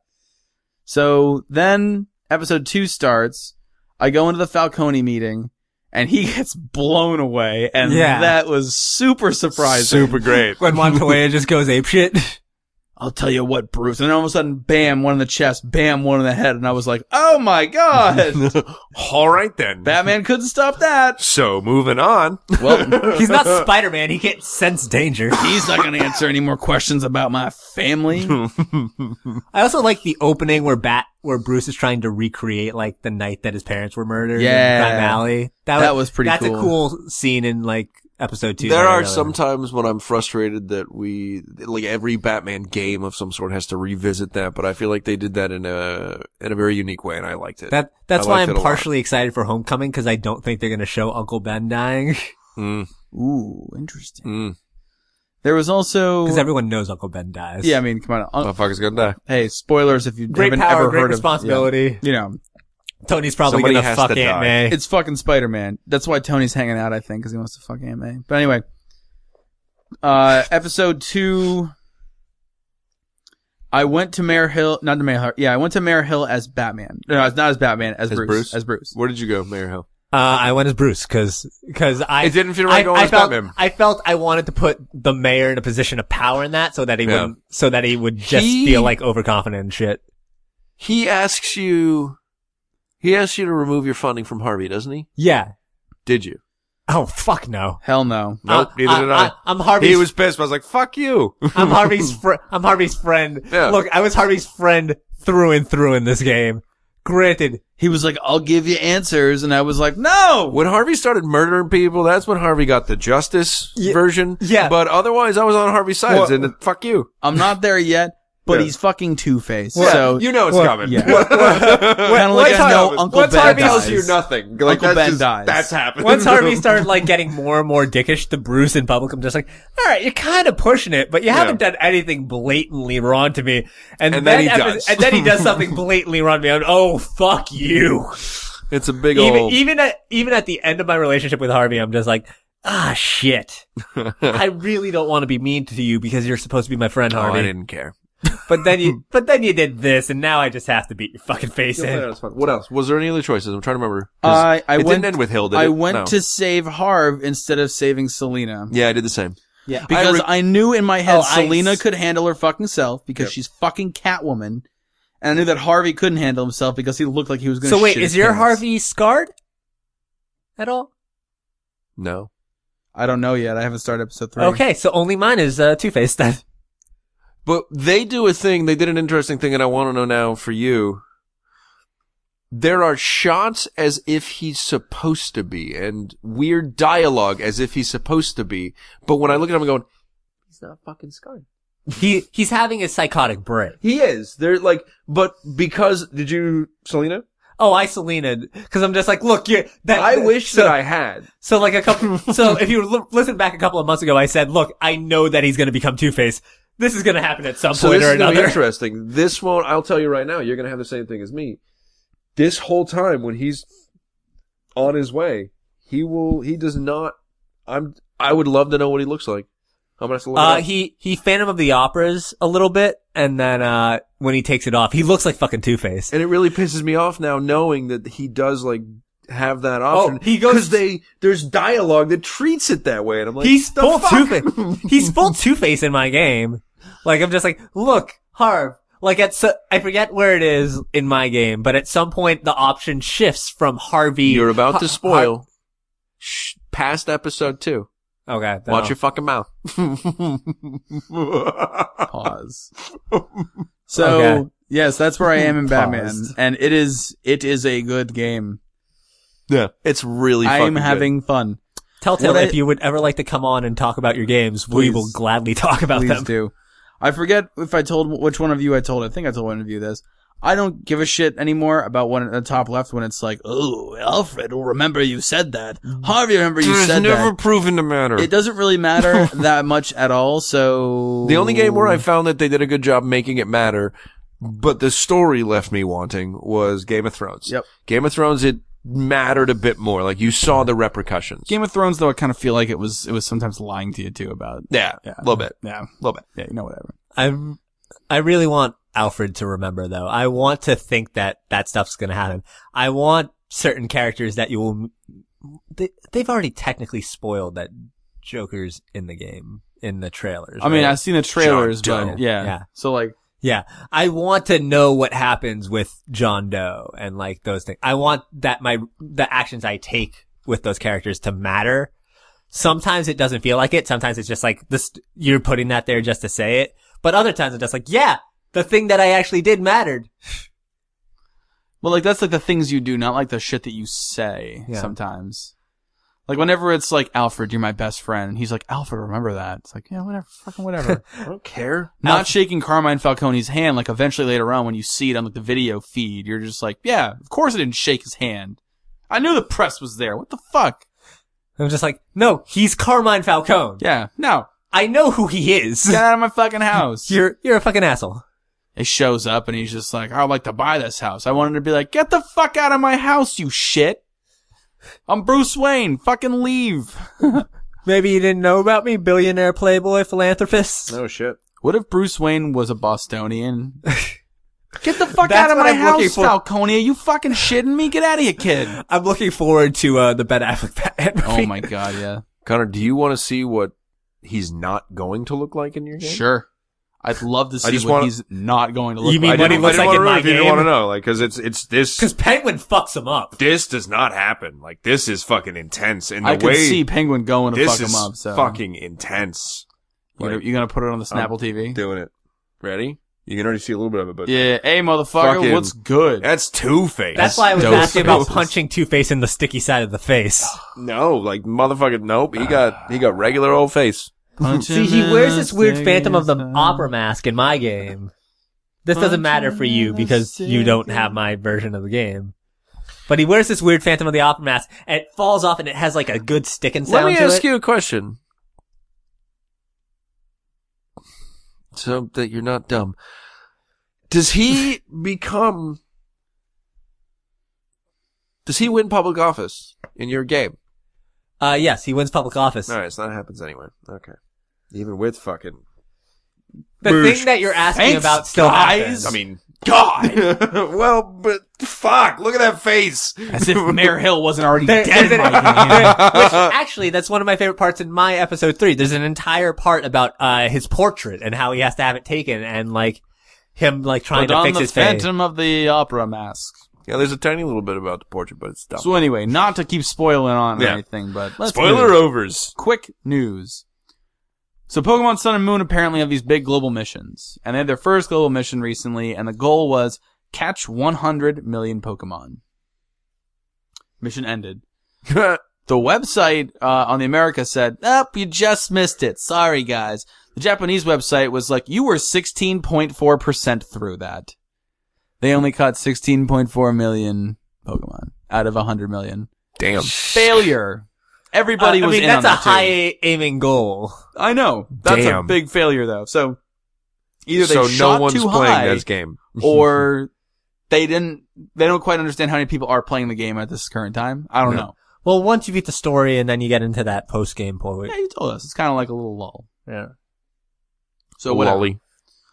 So then episode 2 starts. I go into the Falcone meeting and he gets blown away. And Yeah. that was super surprising. Super great. When Montoya just goes apeshit. I'll tell you what, Bruce. And then all of a sudden, bam, one in the chest, bam, one in the head. And I was like, oh my God. All right then. Batman couldn't stop that. So moving on. Well, He's not Spider-Man. He can't sense danger. he's not going to answer any more questions about my family. I also like the opening where Bruce is trying to recreate like the night that his parents were murdered Yeah. in Crime Alley. That was pretty That's cool. a cool scene in like episode 2. There are some times when I'm frustrated that like every Batman game of some sort has to revisit that, but I feel like they did that in a very unique way, and I liked it. That's I why liked I'm it a lot. partially excited for Homecoming, because I don't think they're going to show Uncle Ben dying. Ooh, interesting. Mm. There was also Because everyone knows Uncle Ben dies. yeah, I mean, come on. Motherfucker's gonna die. Hey, spoilers if you Great haven't power, ever great heard responsibility. of you know, Tony's probably Somebody going to has fuck to Aunt die. May. it's fucking Spider-Man. That's why Tony's hanging out, I think, because he wants to fuck Aunt May. But anyway, episode 2. I went to Mayor Hill, not to Mayor Hill. Yeah, I went to Mayor Hill as Batman. No, it's not as Batman, as Bruce. As Bruce. Where did you go, Mayor Hill? I went as Bruce, cause I... It didn't feel right going as Batman. I felt I wanted to put the mayor in a position of power in that, so that he would just feel like overconfident and shit. He asks you to remove your funding from Harvey, doesn't he? Yeah. Did you? Oh, fuck no. Hell no. Nope, neither did I. I'm Harvey's... He was pissed. I was like, fuck you. I'm Harvey's friend. Yeah. Look, I was Harvey's friend through and through in this game. Granted, He was like, I'll give you answers. And I was like, no! When Harvey started murdering people, that's when Harvey got the justice version. yeah. But otherwise, I was on Harvey's side, and fuck you. I'm not there yet, but Yeah. he's fucking Two-Face. Yeah, So, you know it's coming. yeah. Kind of like I know Uncle Ben Harvey dies. tells you nothing. Like, Uncle that's Ben just, dies. That's happening. once Harvey started like getting more and more dickish to Bruce in public, I'm just like, all right, you're kind of pushing it, but you haven't done anything blatantly wrong to me. And then he does. And then he does something blatantly wrong to me. I'm, oh, fuck you. It's a big old... Even at the end of my relationship with Harvey, I'm just like, shit. I really don't want to be mean to you because you're supposed to be my friend, Oh, Harvey. I didn't care. But then you did this, and now I just have to beat your fucking face in. That's fun. What else? Was there any other choices? I'm trying to remember. I it went, didn't end with Hill, did it? I went No. to save Harv instead of saving Selena. Yeah, I did the same. Yeah, Because I knew in my head Oh, Selena could handle her fucking self because she's fucking Catwoman. And I knew that Harvey couldn't handle himself because he looked like he was going to So wait, shit is his your pants. Harvey scarred at all? No. I don't know yet. I haven't started episode 3. Okay, so only mine is Two-Face then. But they do a thing, they did an interesting thing, and I want to know now for you. There are shots as if he's supposed to be, and weird dialogue as if he's supposed to be. But when I look at him, I'm going, he's not fucking scarred. He's having a psychotic break. He is. They're like, but because, did you, Selena? Oh, I Selena, because I'm just like, look, I wish that I had. So like so if you listen back a couple of months ago, I said, look, I know that he's going to become Two-Face. This is going to happen at some So point this or is going to be another. interesting. This won't, I'll tell you right now, you're going to have the same thing as me. This whole time when he's on his way, he does not, I would love to know what he looks like. I'm going to have to look it up. He Phantom of the Operas a little bit, and then, when he takes it off, he looks like fucking Two-Face. And it really pisses me off now knowing that he does like have that option. he goes- because there's dialogue that treats it that way. And I'm like, He's the full fuck? Two-Face. He's full Two-Face in my game. Like, I'm just like, look, Harv. Like I forget where it is in my game, but at some point the option shifts from Harvey. You're about to spoil past episode 2. Okay. then Watch I'll- your fucking mouth. Pause. So, Okay. yes, that's where I am in Batman. Paused. And it is a good game. Yeah. It's really I fucking am having fun. Telltale, What if you would ever like to come on and talk about your games, we Please. will gladly talk about Please them. do. I forget if I told which one of you I told. I think I told one of you this. I don't give a shit anymore about one at the top left when it's like, oh, Alfred will remember you said that. Harvey, remember you said never that. proven to matter. It doesn't really matter that much at all, so... The only game where I found that they did a good job making it matter, but the story left me wanting, was Game of Thrones. Yep. Game of Thrones, it mattered a bit more. Like, you saw the repercussions. Game of Thrones, though, I kind of feel like it was sometimes lying to you, too, about... Yeah, Yeah. a little bit. Yeah. A little bit. Yeah, you know, whatever. I really want Alfred to remember, though. I want to think that stuff's gonna happen. I want certain characters that you will... They've already technically spoiled that Joker's in the game, in the trailers. I mean, right? I've seen the trailers, John but Doe. yeah. Yeah. So, like... Yeah. I want to know what happens with John Doe and like those things. I want that the actions I take with those characters to matter. Sometimes it doesn't feel like it. Sometimes it's just like this, you're putting that there just to say it. But other times it's just like, yeah, the thing that I actually did mattered. Well, like, that's like the things you do, not like the shit that you say Yeah. sometimes. Like, whenever it's like, Alfred, you're my best friend, and he's like, Alfred, remember that. It's like, yeah, whatever, fucking whatever. I don't care. Not shaking Carmine Falcone's hand, like, eventually later on when you see it on like the video feed, you're just like, yeah, of course I didn't shake his hand. I knew the press was there. What the fuck? I'm just like, no, he's Carmine Falcone. Yeah, no. I know who he is. Get out of my fucking house. You're a fucking asshole. He shows up and he's just like, I'd like to buy this house. I wanted to be like, get the fuck out of my house, you shit. I'm Bruce Wayne. Fucking leave. Maybe you didn't know about me, billionaire, playboy, philanthropist. No shit. What if Bruce Wayne was a Bostonian? Get the fuck That's out of what my I'm looking house, for. Falcone. Are you fucking shitting me? Get out of here, kid. I'm looking forward to the Ben Affleck Batman movie. Oh my god, yeah. Connor, do you want to see what he's not going to look like in your game? Sure. I'd love to see just what wanna- he's not going to look You mean like. what he looks like in my if you didn't game? want to know, like, cause it's this. Because Penguin fucks him up. This does not happen. Like, this is fucking intense. And the I way could see Penguin going to this fuck him is up, so. fucking intense. You gonna put it on the Snapple TV? Doing it. Ready? You can already see a little bit of it, but Yeah, hey motherfucker, Fucking- what's good? that's Two-Face. That's why I was dope. asking about punching Two-Face in the sticky side of the face. No, like motherfucker. Nope. He got regular old face. See, he wears this weird Phantom of the Opera mask in my game. This doesn't matter for you because you don't have my version of the game. But he wears this weird Phantom of the Opera mask, and it falls off, and it has like a good sticking sound Let me to ask it. you a question. So that you're not dumb. Does he win public office in your game? Yes, he wins public office. All right, so that happens anyway. Okay. Even with fucking. The thing that you're asking Thanks, about still guys. happens. I mean, God! well, but fuck, look at that face. As if Mayor Hill wasn't already There- dead in there's my an- game. Which, actually, that's one of my favorite parts in my episode 3. There's an entire part about his portrait and how he has to have it taken, and like him like trying Put to on fix the his face. Phantom of the Opera mask. Yeah, there's a tiny little bit about the portrait, but it's dumb. So anyway, not to keep spoiling on or Yeah. anything, but let's Spoiler move. overs. Quick news. So Pokemon Sun and Moon apparently have these big global missions, and they had their first global mission recently, and the goal was catch 100 million Pokemon. Mission ended. The website on the America said, you just missed it. Sorry, guys. The Japanese website was like, you were 16.4% through that. They only caught 16.4 million Pokemon out of 100 million. Damn. Failure. Everybody was in that's on a that too. high aiming goal. I know. That's Damn. a big failure though. So either they So shot no one's too playing high, this game. or they don't quite understand how many people are playing the game at this current time. I don't No. know. Well, once you beat the story and then you get into that post game point. Yeah, you told us. It's kind of like a little lull. Yeah. So whatever. Lolly.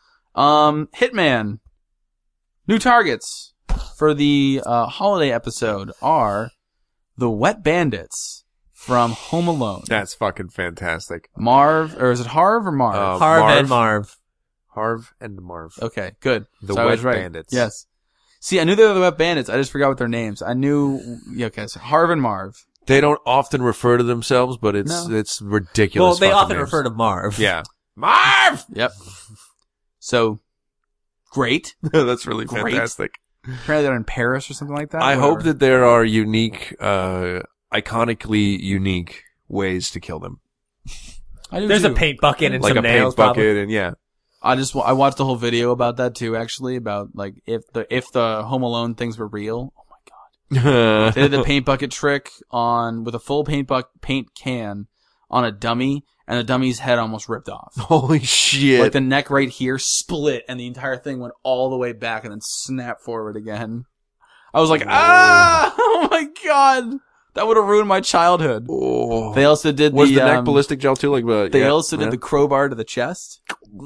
Hitman. New targets for the holiday episode are the Wet Bandits from Home Alone. That's fucking fantastic. Marv, or is it Harv or Marv? Harv Marv. and Marv. Harv and Marv. Okay, good. The So I was Wet right. Bandits. Yes. See, I knew they were the Wet Bandits. I just forgot what their names. I knew. Yeah, okay, so Harv and Marv. They don't often refer to themselves, but it's No. it's ridiculous. Well, they fucking often names. refer to Marv. Yeah. Marv! Yep. So, great. That's really Great. fantastic. Apparently they're in Paris or something like that. I Whatever. hope that there are unique, iconically unique ways to kill them. I do There's too. a paint bucket and Like some a nails. paint bucket probably. and yeah. I watched the whole video about that too. Actually, about like if the Home Alone things were real. Oh my god! They did the paint bucket trick with a full paint can on a dummy, and the dummy's head almost ripped off. Holy shit. Like the neck right here split, and the entire thing went all the way back and then snapped forward again. I was like, oh my god! That would have ruined my childhood. Oh. They also did Was the the neck ballistic gel too? Like, They also did the crowbar to the chest.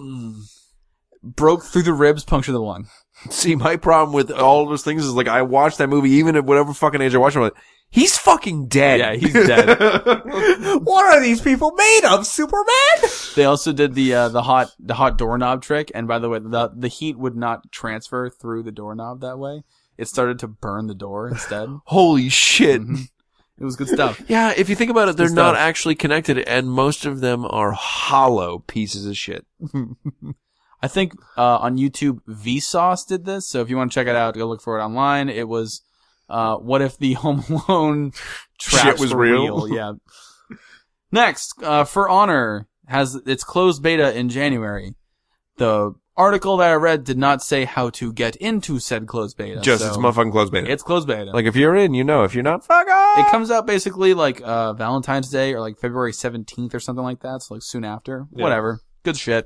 Broke through the ribs, punctured the lung. See, my problem with all those things is like I watched that movie even at whatever fucking age I watched it. I'm like, he's fucking dead. Yeah, he's dead. What are these people made of, Superman? They also did the hot doorknob trick, and by the way, the heat would not transfer through the doorknob that way. It started to burn the door instead. Holy shit. Mhm. It was good stuff. Yeah, if you think about it, they're Good not stuff. actually connected, and most of them are hollow pieces of shit. I think on YouTube, Vsauce did this, so if you want to check it out, go look for it online. It was What if the Home Alone traps Shit was were real? Yeah. Next, For Honor has its closed beta in January. The article that I read did not say how to get into said closed beta. Just so it's motherfucking closed beta. it's closed beta. Like if you're in, you know. If you're not, fuck off. It comes out basically like Valentine's Day or like February 17th or something like that. So like soon after. Yeah. Whatever. Good shit.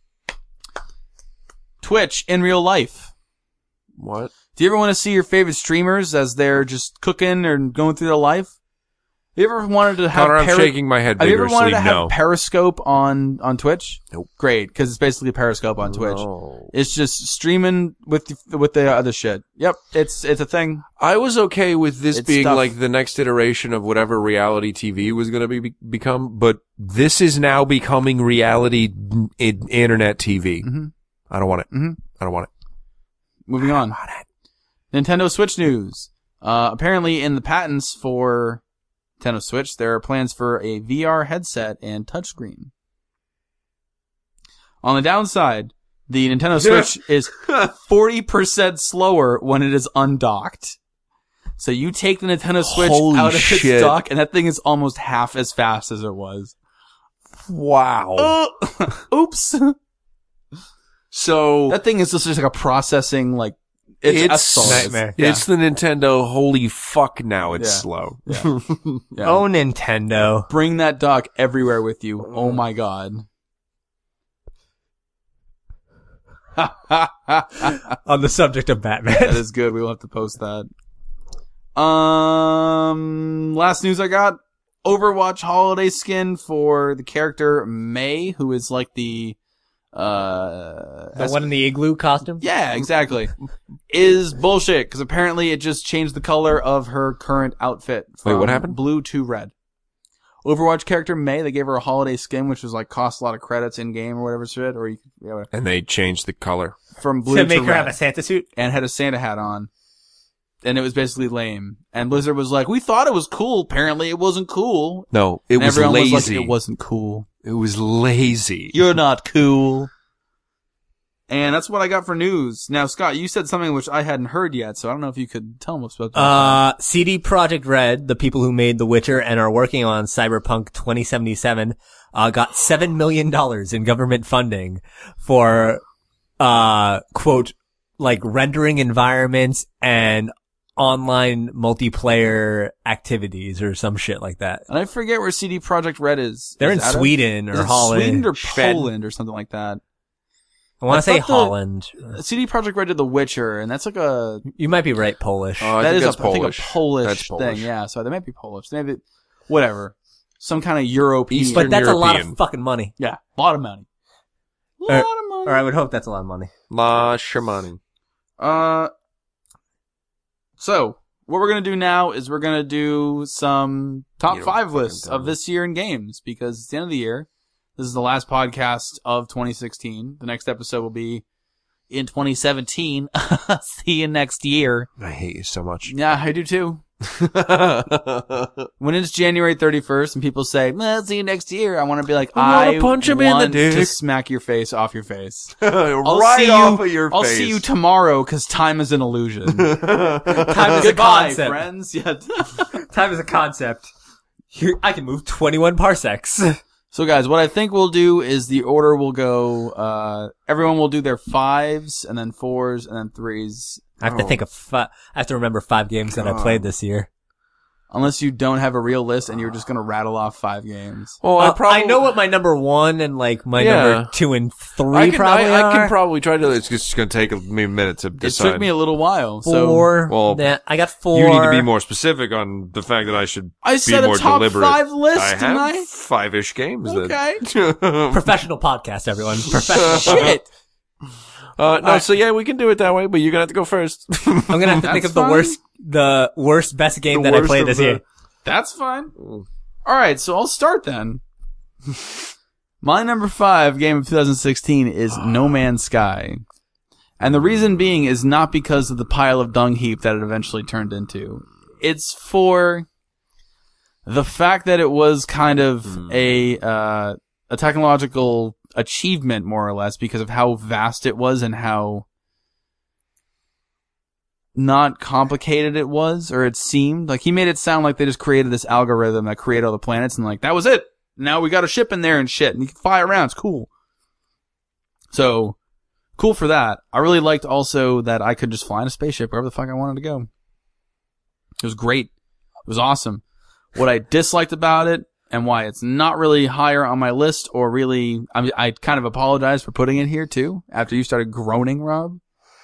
Twitch in real life. What? Do you ever want to see your favorite streamers as they're just cooking or going through their life? You ever wanted to have Connor, I'm shaking my head Have you ever wanted vigorously. to have No. Periscope on Twitch? Nope. Great, because it's basically Periscope on Twitch. No. It's just streaming with the other shit. Yep, it's a thing. I was okay with this It's being stuff. like the next iteration of whatever reality TV was going to become, but this is now becoming reality internet TV. Mm-hmm. I don't want it. Mhm. I don't want it. Moving on. Nintendo Switch news. Apparently in the patents for Nintendo Switch, there are plans for a VR headset and touchscreen. On the downside, the Nintendo Switch is 40% slower when it is undocked. So you take the Nintendo Switch Holy out of shit. its dock, and that thing is almost half as fast as it was. Wow. Oops. So That thing is just like a processing, like, it's solid. nightmare. Yeah. it's the Nintendo. Holy fuck! Now it's Yeah. slow. Yeah. Yeah. Oh, Nintendo. Bring that dock everywhere with you. Oh my god. On the subject of Batman. That is good. We will have to post that. Last news I got. Overwatch holiday skin for the character Mei, who is like the The one in the igloo costume? yeah, exactly, is bullshit, because apparently it just changed the color of her current outfit from Wait, what happened? blue to red. Overwatch character Mei, they gave her a holiday skin, which was like cost a lot of credits in game or whatever shit, or you could, yeah, whatever. And they changed the color. From blue To to make her red. have a Santa suit? And had a Santa hat on. And it was basically lame. And Blizzard was like, we thought it was cool. Apparently it wasn't cool. No, it And was everyone lazy. was like, it wasn't cool. It was lazy. You're not cool. And that's what I got for news. Now, Scott, you said something which I hadn't heard yet, so I don't know if you could tell them what's about that. CD Projekt Red, the people who made The Witcher and are working on Cyberpunk 2077, got $7 million in government funding for, quote, like rendering environments and online multiplayer activities or some shit like that. And I forget where CD Projekt Red is. They're Is in that it? Sweden Is or it Holland. Sweden or Schweden. Poland or something like that. I want I to say thought the- Holland. CD Projekt Red did The Witcher, and that's like a You might be right, Polish. Oh, I that think is that's I think Polish. a Polish That's Polish. thing. Yeah, so they might be Polish. Maybe whatever. Some kind of European. Eastern but that's a lot European. of fucking money. Yeah, a lot of money. A lot of money. Or I would hope that's a lot of money. La Shamani. So what we're gonna do now is we're gonna do some top You don't 5 fucking lists tell of me. this year in games, because it's the end of the year. This is the last podcast of 2016. The next episode will be in 2017. See you next year. I hate you so much. Yeah, I do too. When it's January 31st and people say, "Well, see you next year," I want to be like, I wanna I punch him in the want to dick. smack your face off your face. right see off you- of your I'll face. see you tomorrow, because time is an illusion. Time is a Goodbye, concept. friends. Yeah. Time is a concept. Here, I can move 21 parsecs. So guys, what I think we'll do is the order will go, everyone will do their 5s and then 4s and then 3s. I have to think of I have to remember 5 games that I played this year. Unless you don't have a real list and you're just gonna rattle off 5 games. Well, I know what my number 1 and like my Yeah. number 2 and 3 I can, probably I are. can probably try to. It's just going to take me a minute to It decide. took me a little while. So 4. Well, yeah, I got 4. You need to be more specific on the fact that I should I be said more a top deliberate. 5 list, I didn't I? have 5-ish games. Okay. Then. Professional podcast, everyone. Professional. Shit. No, so yeah, we can do it that way, but you're gonna have to go first. I'm gonna have to think That's of the worst best game The that I worst played of this the- year. That's fine. Alright, so I'll start then. My number 5 game of 2016 is No Man's Sky. And the reason being is not because of the pile of dung heap that it eventually turned into. It's for the fact that it was kind of a technological achievement, more or less, because of how vast it was and how not complicated it was, or it seemed. Like, he made it sound like they just created this algorithm that created all the planets, and like, that was it. Now we got a ship in there and shit, and you can fly around. It's cool. So, cool for that. I really liked also that I could just fly in a spaceship wherever the fuck I wanted to go. It was great. It was awesome. What I disliked about it, and why it's not really higher on my list, or really, I kind of apologize for putting it here too, after you started groaning, Rob.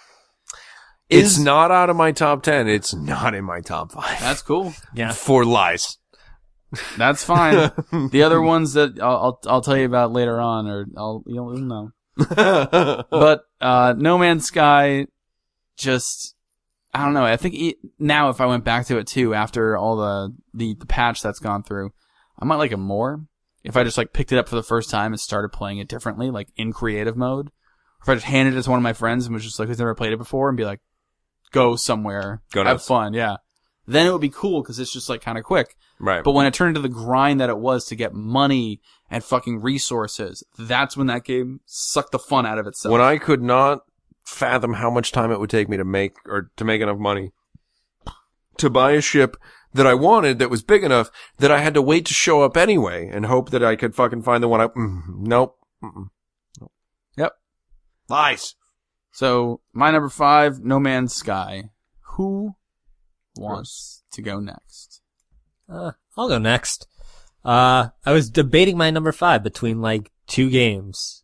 It's not out of my top 10. It's not in my top 5. That's cool. Yeah. For lies. That's fine. The other ones that I'll tell you about later on, or you'll know. But No Man's Sky, just, I don't know. I think now if I went back to it too, after all the patch that's gone through, I might like it more if I just like picked it up for the first time and started playing it differently, like in creative mode. If I just handed it to one of my friends and was just like, who's never played it before, and be like, go somewhere, Go have nuts. fun, yeah. Then it would be cool because it's just like kind of quick. Right. But when it turned into the grind that it was to get money and fucking resources, that's when that game sucked the fun out of itself. When I could not fathom how much time it would take me to make enough money to buy a ship that I wanted that was big enough that I had to wait to show up anyway and hope that I could fucking find the one nope. Nope. Yep. Lies. So, my number 5, No Man's Sky. Who wants to go next? I'll go next. I was debating my number 5 between like 2 games.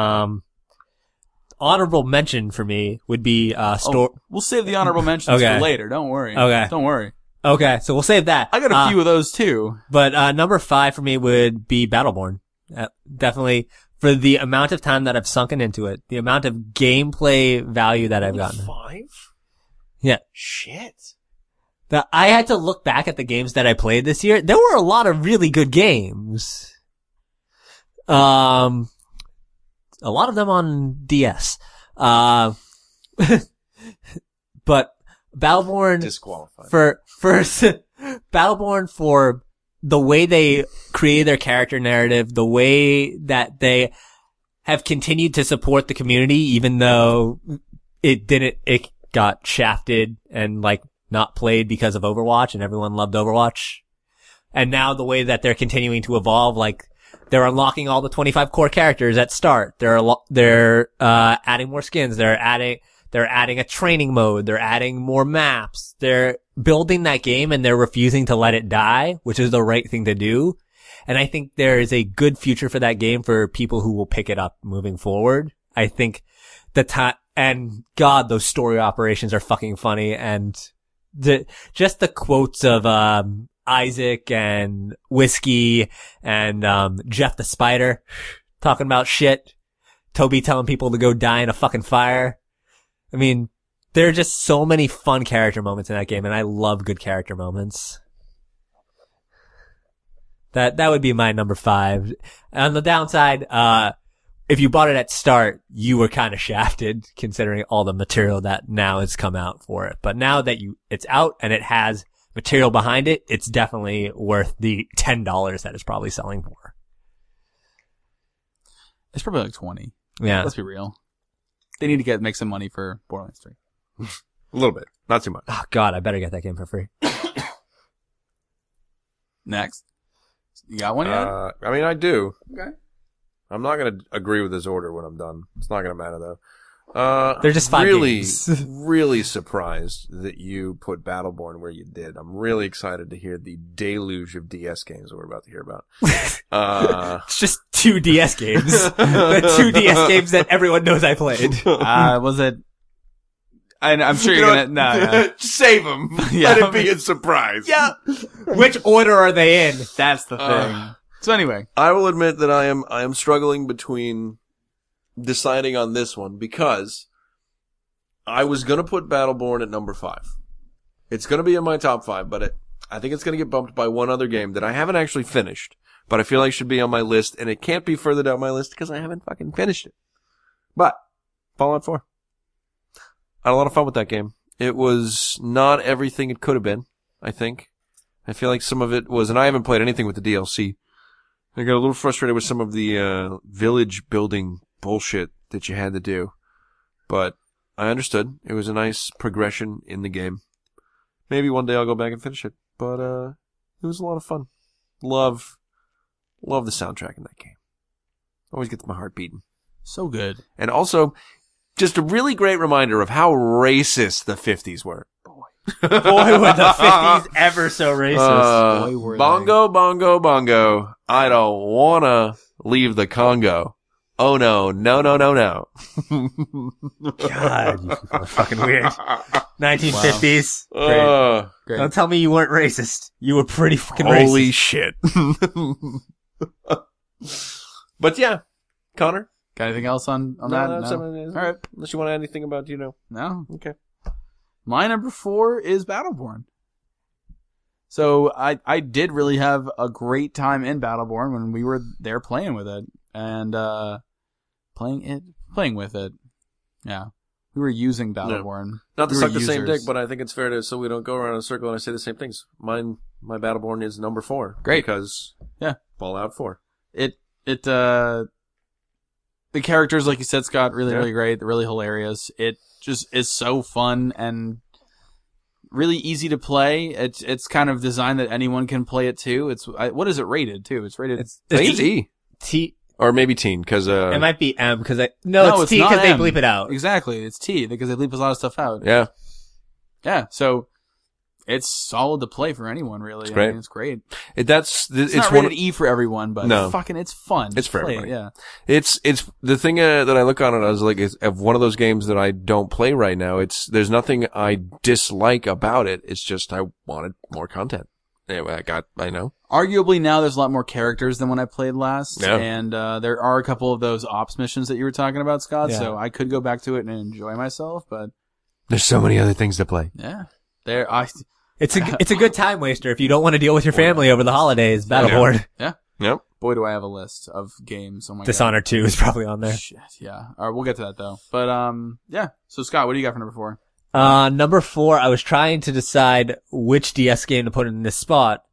Honorable mention for me would be We'll save the honorable mentions Okay. for later. Don't worry. Okay. Don't worry. Okay, so we'll save that. I got a few of those too. But number 5 for me would be Battleborn. Definitely for the amount of time that I've sunken into it, the amount of gameplay value that I've gotten. 5? Yeah. Shit. I had to look back at the games that I played this year. There were a lot of really good games. A lot of them on DS. But Battleborn Disqualified. for Battleborn, for the way they created their character narrative, the way that they have continued to support the community, even though it got shafted and like not played because of Overwatch, and everyone loved Overwatch. And now the way that they're continuing to evolve, like they're unlocking all the 25 core characters at start. They're adding more skins. They're adding a training mode. They're adding more maps. They're building that game, and they're refusing to let it die, which is the right thing to do. And I think there is a good future for that game for people who will pick it up moving forward. I think and God, those story operations are fucking funny. And just the quotes of, Isaac and Whiskey and, Jeff the Spider talking about shit. Toby telling people to go die in a fucking fire. I mean, there are just so many fun character moments in that game, and I love good character moments. That would be my number 5. On the downside, if you bought it at start, you were kind of shafted considering all the material that now has come out for it. But now that it's out and it has material behind it, it's definitely worth the $10 that it's probably selling for. It's probably like 20. Yeah. Let's be real. They need to make some money for Borderlands 3. A little bit. Not too much. Oh God, I better get that game for free. Next. You got one yet? I mean, I do. Okay. I'm not going to agree with his order when I'm done. It's not going to matter though. They're just 5 games. Really surprised that you put Battleborn where you did. I'm really excited to hear the deluge of DS games that we're about to hear about. It's just 2 DS games. The 2 DS games that everyone knows I played. Was it? I'm sure you're gonna. No. Save them. Yeah. Let it be a surprise. Yeah. Which order are they in? That's the thing. So anyway, I will admit that I am struggling between deciding on this one because I was gonna put Battleborn at number 5. It's gonna be in my top 5, but I think it's gonna get bumped by one other game that I haven't actually finished, but I feel like should be on my list, and it can't be further down my list because I haven't fucking finished it. But Fallout 4. I had a lot of fun with that game. It was not everything it could have been, I think. I feel like some of it was, and I haven't played anything with the DLC. I got a little frustrated with some of the village building bullshit that you had to do. But I understood. It was a nice progression in the game. Maybe one day I'll go back and finish it. But it was a lot of fun. Love the soundtrack in that game. Always gets my heart beating. So good. And also, just a really great reminder of how racist the 50s were. Boy, were the 50s ever so racist. Boy, were Bongo, bongo, bongo. I don't wanna leave the Congo. Oh no, no, no, no, no. God, you people are fucking weird. 1950s. Great. Great. Don't tell me you weren't racist. You were pretty fucking Holy racist. shit. But yeah, Connor? Got anything else on that? that's No? something- All right. Unless you want to add anything about, No. Okay. My number 4 is Battleborn. So I did really have a great time in Battleborn when we were there playing with it and playing with it. Yeah, we were using Battleborn. Not to We suck were the same users. dick, but I think it's fair to, so we don't go around in a circle and I say the same things. My Battleborn is number 4. Great. Because Yeah. Fallout 4. The characters, like you said, Scott, really, Yeah. really great. They're really hilarious. It just is so fun and really easy to play. It's kind of designed that anyone can play it too. What is it rated too? It's rated. I think it's E. T. Or maybe teen, because, It might be M because it's it's T not because they M. bleep it out. Exactly. It's T because they bleep a lot of stuff out. yeah. Yeah. So it's solid to play for anyone, really. It's great. I mean, it's great. It's It's not one rated E for everyone, but No. fucking it's fun. It's for Play it, everybody. yeah. It's the thing that I look on it as like is of one of those games that I don't play right now. There's nothing I dislike about it. It's just I wanted more content. Anyway, I know. Arguably now there's a lot more characters than when I played last. Yeah. And there are a couple of those ops missions that you were talking about, Scott. Yeah. So I could go back to it and enjoy myself, but There's so many other things to play. yeah. It's a good time waster if you don't want to deal with your family over the holidays. Battleborn. Yep. Boy, do I have a list of games. Oh my Dishonored 2 is probably on God. there. Shit, yeah. All right, we'll get to that though. But yeah. So Scott, what do you got for number 4? Number 4, I was trying to decide which DS game to put in this spot.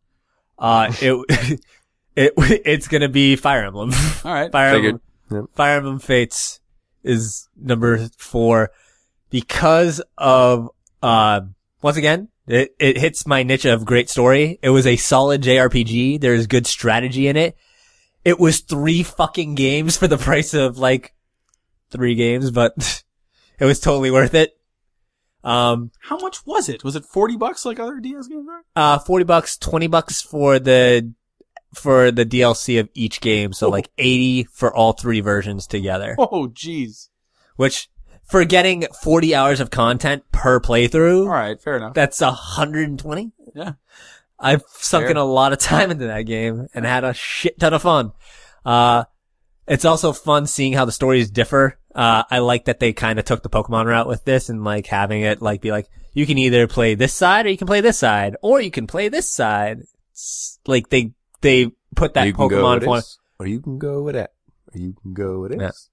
It's gonna be Fire Emblem. All right. Fire Figured. Emblem, Fire Emblem Fates is number 4 because of, once again, it hits my niche of great story. It was a solid JRPG. There's good strategy in it. It was 3 fucking games for the price of like 3 games, but it was totally worth it. How much was it? Was it $40 like other DS games are? $40, $20 for the DLC of each game. So like 80 for all 3 versions together, Oh, jeez. which for getting 40 hours of content per playthrough, All right, fair enough. that's 120. Yeah. I've sunk Fair. in a lot of time into that game and had a shit ton of fun. It's also fun seeing how the stories differ. I like that they kind of took the Pokemon route with this and like having it like be like, you can either play this side or you can play this side or you can play this side. It's like they put that You can go Pokemon with form. this, or you can go with that, or you can go with this.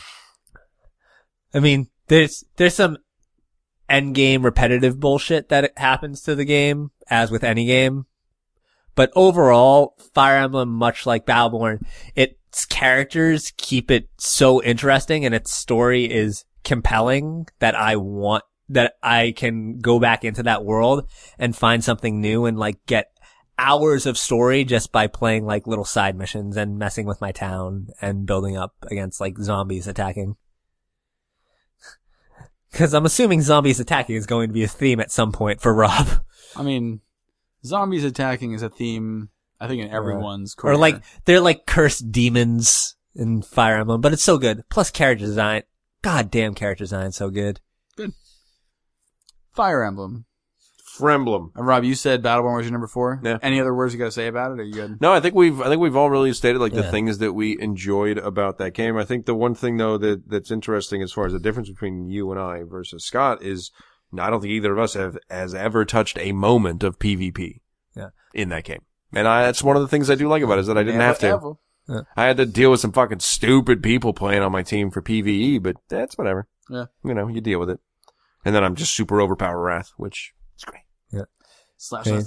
I mean, there's some end game repetitive bullshit that happens to the game, as with any game. But overall, Fire Emblem, much like Battleborn, its characters keep it so interesting and its story is compelling that I can go back into that world and find something new and like get hours of story just by playing like little side missions and messing with my town and building up against like zombies attacking. Cause I'm assuming zombies attacking is going to be a theme at some point for Rob. I mean, zombies attacking is a theme, I think, in everyone's career. Or like, they're like cursed demons in Fire Emblem, but it's so good. Plus character design. God damn, character design so good. Fire Emblem. Fremblem. Rob, you said Battleborn was your number 4. Yeah. Any other words you got to say about it? Or are you good? No, I think we've all really stated like the Yeah. things that we enjoyed about that game. I think the one thing though that's interesting as far as the difference between you and I versus Scott is I don't think either of us has ever touched a moment of PvP. Yeah. In that game. And that's one of the things I do like about it is that I didn't have to. Ever. I had to deal with some fucking stupid people playing on my team for PvE, but that's whatever. Yeah. You know, you deal with it. And then I'm just super overpower Wrath, which is great. Slash. Spin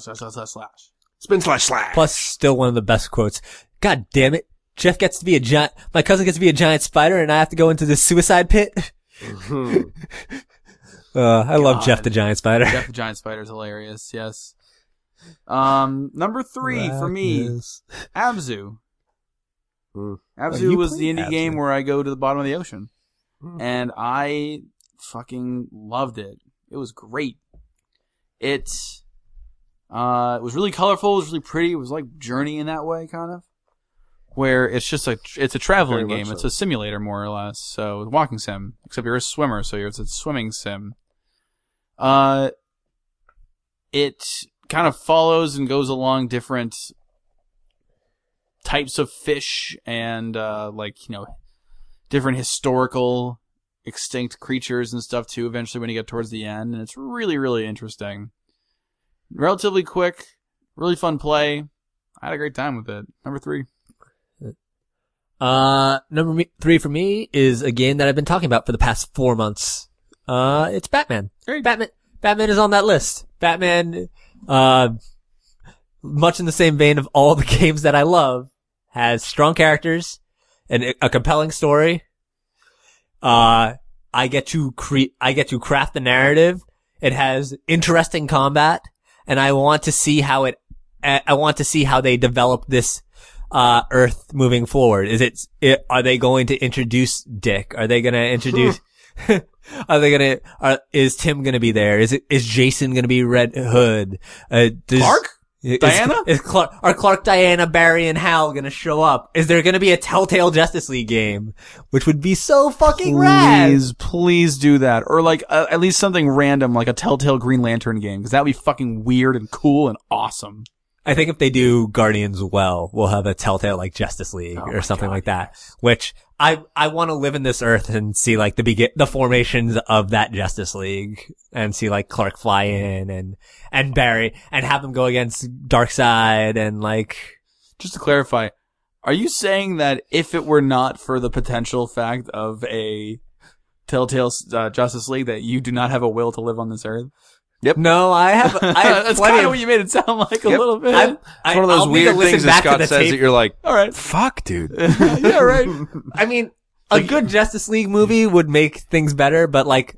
//. Plus still one of the best quotes. God damn it. Jeff gets to be my cousin gets to be a giant spider and I have to go into the suicide pit. I love Jeff the Giant Spider. Jeff the Giant Spider is hilarious. Yes. Number 3 for me, Abzu. Abzu was the indie Abzu? game where I go to the bottom of the ocean. And I fucking loved it. It was great. It was really colorful. It was really pretty. It was like Journey in that way, kind of. Where it's just it's a traveling Very much game. so. It's a simulator, more or less. So, it's a walking sim. Except you're a swimmer, so it's a swimming sim. It kind of follows and goes along different types of fish and, different historical extinct creatures and stuff too, eventually when you get towards the end. And it's really, really interesting. Relatively quick, really fun play. I had a great time with it. Number 3. Number 3 for me is a game that I've been talking about for the past 4 months. It's Batman. Great. Batman is on that list. Batman, much in the same vein of all the games that I love, has strong characters and a compelling story. I get to craft the narrative. It has interesting combat, and I want to see how they develop this Earth moving forward. Are they going to introduce Dick? Are they going to introduce is Tim going to be there? Is Jason going to be Red Hood? Clark? Diana? Are Clark, Diana, Barry, and Hal going to show up? Is there going to be a Telltale Justice League game? Which would be so fucking rad. Please do that. Or at least something random, like a Telltale Green Lantern game, because that would be fucking weird and cool and awesome. I think if they do Guardians well, we'll have a Telltale like Justice League or something like that. Which I want to live in this Earth and see like the formations of that Justice League and see like Clark fly in and Barry and have them go against Darkseid and like. Just to clarify, are you saying that if it were not for the potential fact of a Telltale Justice League, that you do not have a will to live on this Earth? Yep. No, I have That's kind of what you made it sound like a little bit. It's one of those weird things that Scott says that you're like, all right. fuck, dude. Yeah, right. I mean, a good Justice League movie would make things better, but like,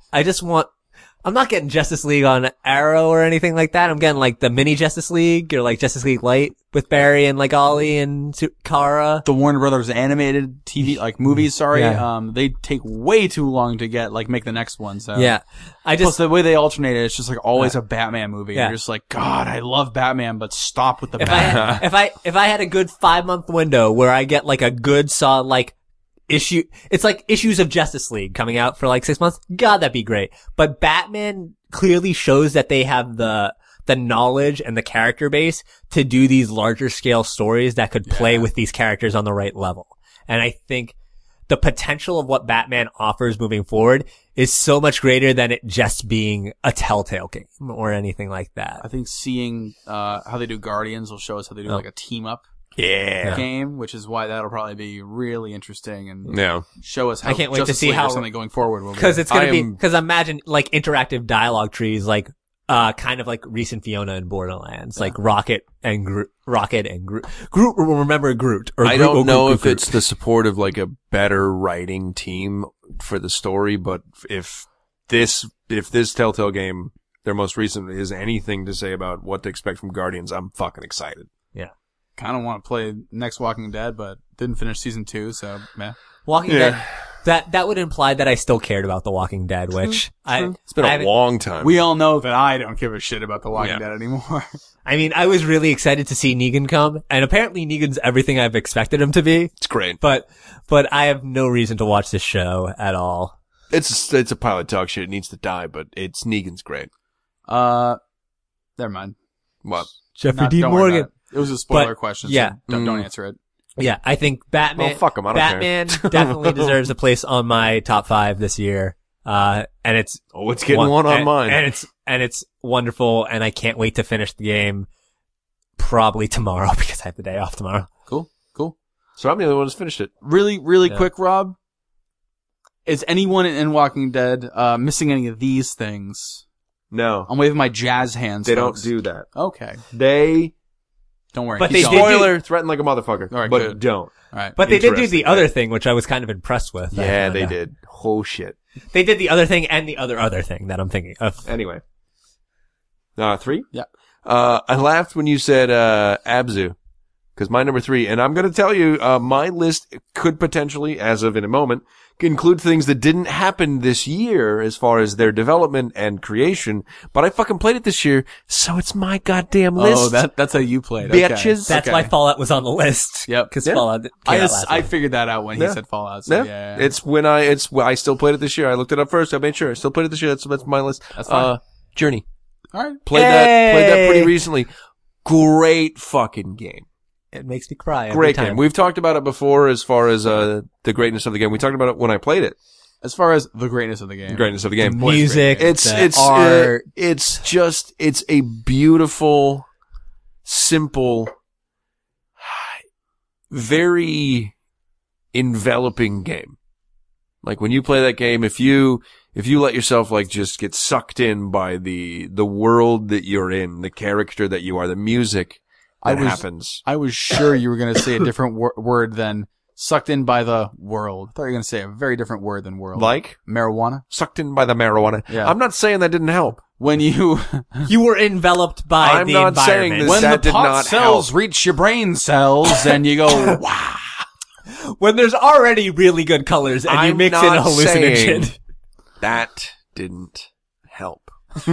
I'm not getting Justice League on Arrow or anything like that. I'm getting like the mini Justice League or like Justice League Light with Barry and like Ollie and Kara. The Warner Brothers animated TV, movies, sorry. Yeah. They take way too long to make the next one, so. Yeah. Plus the way they alternate it, it's just like always a Batman movie. Yeah. You're just like, God, I love Batman, but stop with the Batman. If I had a good 5-month window where I get like a good solid like issue, it's like issues of Justice League coming out for like 6 months. God, that'd be great. But Batman clearly shows that they have the knowledge and the character base to do these larger scale stories that could play with these characters on the right level. And I think the potential of what Batman offers moving forward is so much greater than it just being a Telltale game or anything like that. I think seeing how they do Guardians will show us how they do like a team up game, which is why that'll probably be really interesting and show us how I can't wait to Justice see League or how something going forward will be. Because imagine like interactive dialogue trees like kind of like recent Fiona in Borderlands, like Rocket and Groot. Groot will remember Groot. Or I Groot don't know if Groot. it's the support of like a better writing team for the story, but if this Telltale game, their most recent, is anything to say about what to expect from Guardians, I'm fucking excited. Yeah. Kind of want to play next Walking Dead, but didn't finish season 2, so meh. Walking Dead. That would imply that I still cared about The Walking Dead, which It's been a long time. We all know that I don't give a shit about The Walking Dead anymore. I mean, I was really excited to see Negan come, and apparently Negan's everything I've expected him to be. It's great. But I have no reason to watch this show at all. It's a pile of dog shit. It needs to die, but Negan's great. Never mind. What? Jeffrey Don't Dean worry Morgan. about it. It was a spoiler But, question, yeah. so don't answer it. Yeah, I think Batman. Well, fuck 'em, I don't Batman definitely deserves a place on my top 5 this year. And it's it's getting one on mine. And it's wonderful, and I can't wait to finish the game. Probably tomorrow because I have the day off tomorrow. Cool. So I'm the only one who's finished it. Really quick, Rob. Is anyone in Walking Dead missing any of these things? No, I'm waving my jazz hands. they folks. don't do that. Okay. They Don't worry. But Keep they going. did Spoiler, threaten like a motherfucker. All right, but good. don't. All right. But they did do Interesting. the other thing, which I was kind of impressed with. I Yeah, found they out. did. Oh shit. They did the other thing and the other thing that I'm thinking of. Anyway. 3? Yeah. I laughed when you said, Abzu. Cause my number 3, and I'm gonna tell you, my list could potentially, as of in a moment, include things that didn't happen this year as far as their development and creation, but I fucking played it this year, so it's my goddamn list. Oh, that's how you played. Bitches. Okay. That's why Fallout was on the list. Yep. Because Yeah. Fallout came I out last I week. figured that out when he Yeah. said Fallout. So Yeah. yeah. It's when I still played it this year. I looked it up first. I made sure. I still played it this year. That's my list. That's fine. Journey. All right. Played that pretty Yay! recently. Great fucking game. It makes me cry every Great time. game. We've talked about it before as far as, the greatness of the game. We talked about it when I played it. As far as the greatness of the game. The greatness of the game. Music, It's the art. it's a beautiful, simple, very enveloping game. Like when you play that game, if you let yourself like just get sucked in by the world that you're in, the character that you are, the music that happens. I was sure you were going to say a different word than sucked in by the world. I thought you were going to say a very different word than world. Like Marijuana. sucked in by the marijuana. Yeah. I'm not saying that didn't help. When you, You were enveloped by I'm the not saying environment. this- when That the did pot not cells help. reach your brain cells and you go, wow. When there's already really good colors and you I'm mix in a not hallucinogen. saying that didn't help.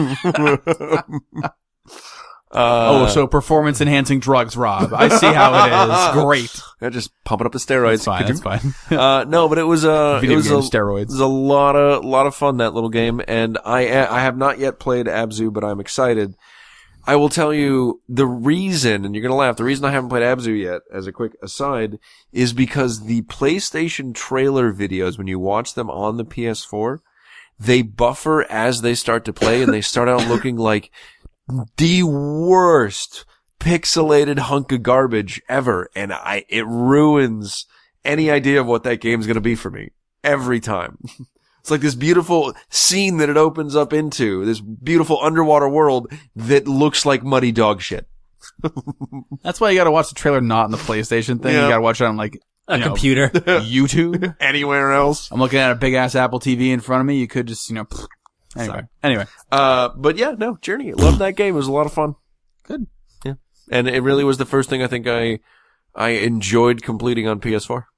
So performance enhancing drugs, Rob. I see how it is. Great. Yeah, just pumping up the steroids. That's fine. No, but it was Video it was game a steroids. It was a lot of fun, that little game, and I have not yet played Abzu, but I'm excited. I will tell you the reason, and you're gonna laugh. The reason I haven't played Abzu yet, as a quick aside, is because the PlayStation trailer videos, when you watch them on the PS4, they buffer as they start to play, and they start out looking like the worst pixelated hunk of garbage ever, and it ruins any idea of what that game's gonna be for me every time. It's like this beautiful scene that it opens up into, this beautiful underwater world that looks like muddy dog shit. That's why you gotta watch the trailer not on the PlayStation thing. Yeah. You gotta watch it on like, A you know, computer. YouTube. Anywhere else? I'm looking at a big ass Apple TV in front of me. You could just, anyway. But yeah, no, Journey. Loved that game. It was a lot of fun. Good. Yeah. And it really was the first thing I think I enjoyed completing on PS4.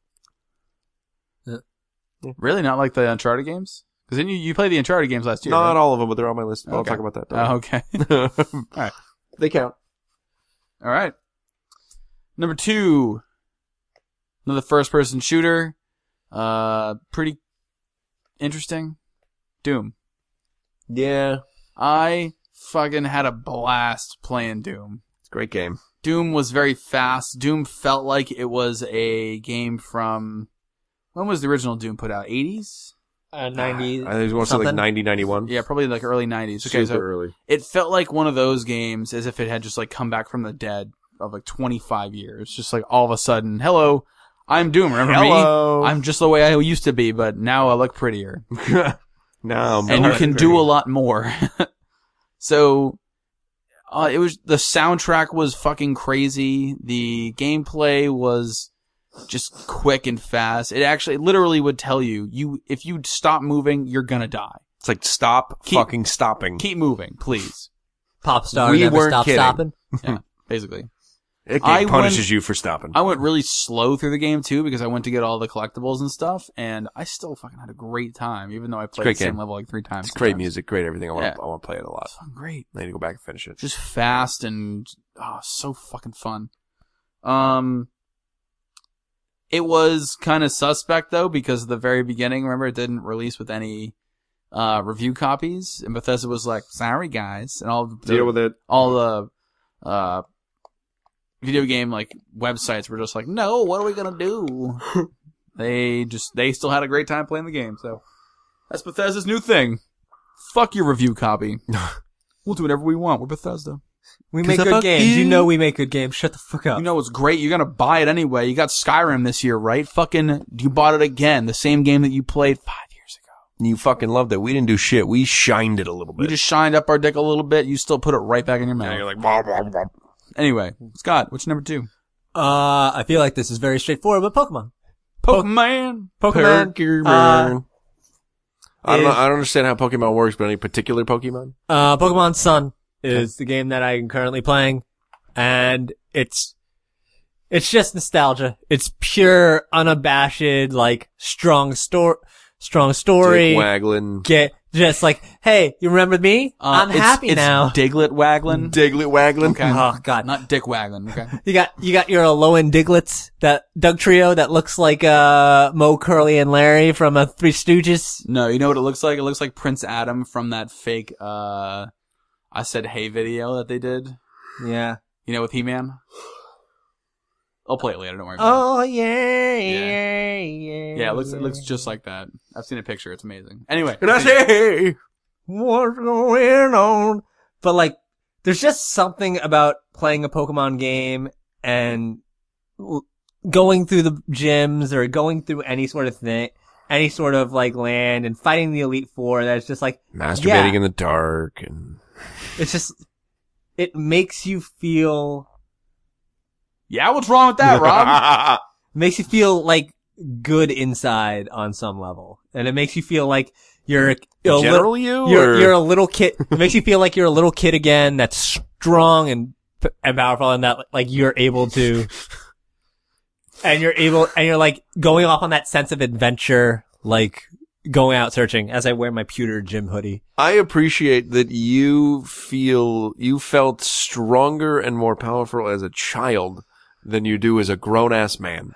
Really? Not like the Uncharted games? Cause then you played the Uncharted games last year. Not right? all of them, but they're on my list. I'll Okay. talk about that. Oh, okay. All right. They count. All right. Number 2. Another first person shooter. Pretty interesting. Doom. Yeah. I fucking had a blast playing Doom. It's a great game. Doom was very fast. Doom felt like it was a game from, when was the original Doom put out? 80s? 90. I think it was like Something? 90, 91. Yeah, probably like early 90s. Super Okay, so early. it felt like one of those games as if it had just like come back from the dead of like 25 years. Just like all of a sudden, hello, I'm Doom. Remember Hello. me? I'm just the way I used to be, but now I look prettier. No, And you can do a lot more. So, it was, the soundtrack was fucking crazy. The gameplay was just quick and fast. It actually literally would tell you, if you stop moving, you're gonna die. It's like stop fucking stopping. Keep moving, please. Pop star We never weren't stop kidding. stopping. Yeah, basically. It I punishes you for stopping. I went really slow through the game too because I went to get all the collectibles and stuff, and I still fucking had a great time, even though I played great the same game. level like 3 times. It's great sometimes. music, great everything. I want Yeah. to play it a lot. It's fucking great. I need to go back and finish it. Just fast and so fucking fun. It was kind of suspect though because at the very beginning, remember, it didn't release with any review copies, and Bethesda was like, "Sorry guys," and Deal with it. all the video game like websites were just like, "No, what are we gonna do?" they still had a great time playing the game. So that's Bethesda's new thing. Fuck your review copy. We'll do whatever we want. We're Bethesda. We 'Cause make I good fuck games. you. You know we make good games. Shut the fuck up. You know what's great? You're gonna buy it anyway. You got Skyrim this year, right? Fucking, you bought it again. The same game that you played 5 years ago. You fucking loved it. We didn't do shit. We shined it a little bit. You just shined up our dick a little bit. You still put it right back in your mouth. you're like, blah, blah, blah. Anyway, Scott, what's number 2? I feel like this is very straightforward, but Pokemon. Pokemon. Pokemon. I don't understand how Pokemon works, but any particular Pokemon? Pokemon Sun is the game that I'm currently playing, and it's just nostalgia. It's pure, unabashed, like, strong story. Dick waggling. Get just like, hey, you remember me? I'm happy now. Diglett waggling. Diglett waggling. Okay. Oh God, Not dick waggling. Okay. you got your Alolan Diglets, that Doug trio that looks like Mo, Curly, and Larry from Three Stooges. No, you know what it looks like? It looks like Prince Adam from that fake I Said Hey video that they did. Yeah. You know, with He-Man. I'll play it later. Don't worry about it. Oh yeah. Yeah, it looks just like that. I've seen a picture. It's amazing. Anyway. And I say, hey, What's going on? But like, there's just something about playing a Pokemon game and going through the gyms or going through any sort of thing, any sort of like land and fighting the Elite Four. That's just like masturbating in the dark, and it's just, it makes you feel. Yeah, what's wrong with that, Rob? Makes you feel like good inside on some level, and it makes you feel like you're you're a little kid. It makes you feel like you're a little kid again. That's strong and powerful, and that like you're able to, and you're like going off on that sense of adventure, like going out searching. As I wear my pewter gym hoodie, I appreciate that you felt stronger and more powerful as a child than you do as a grown-ass man.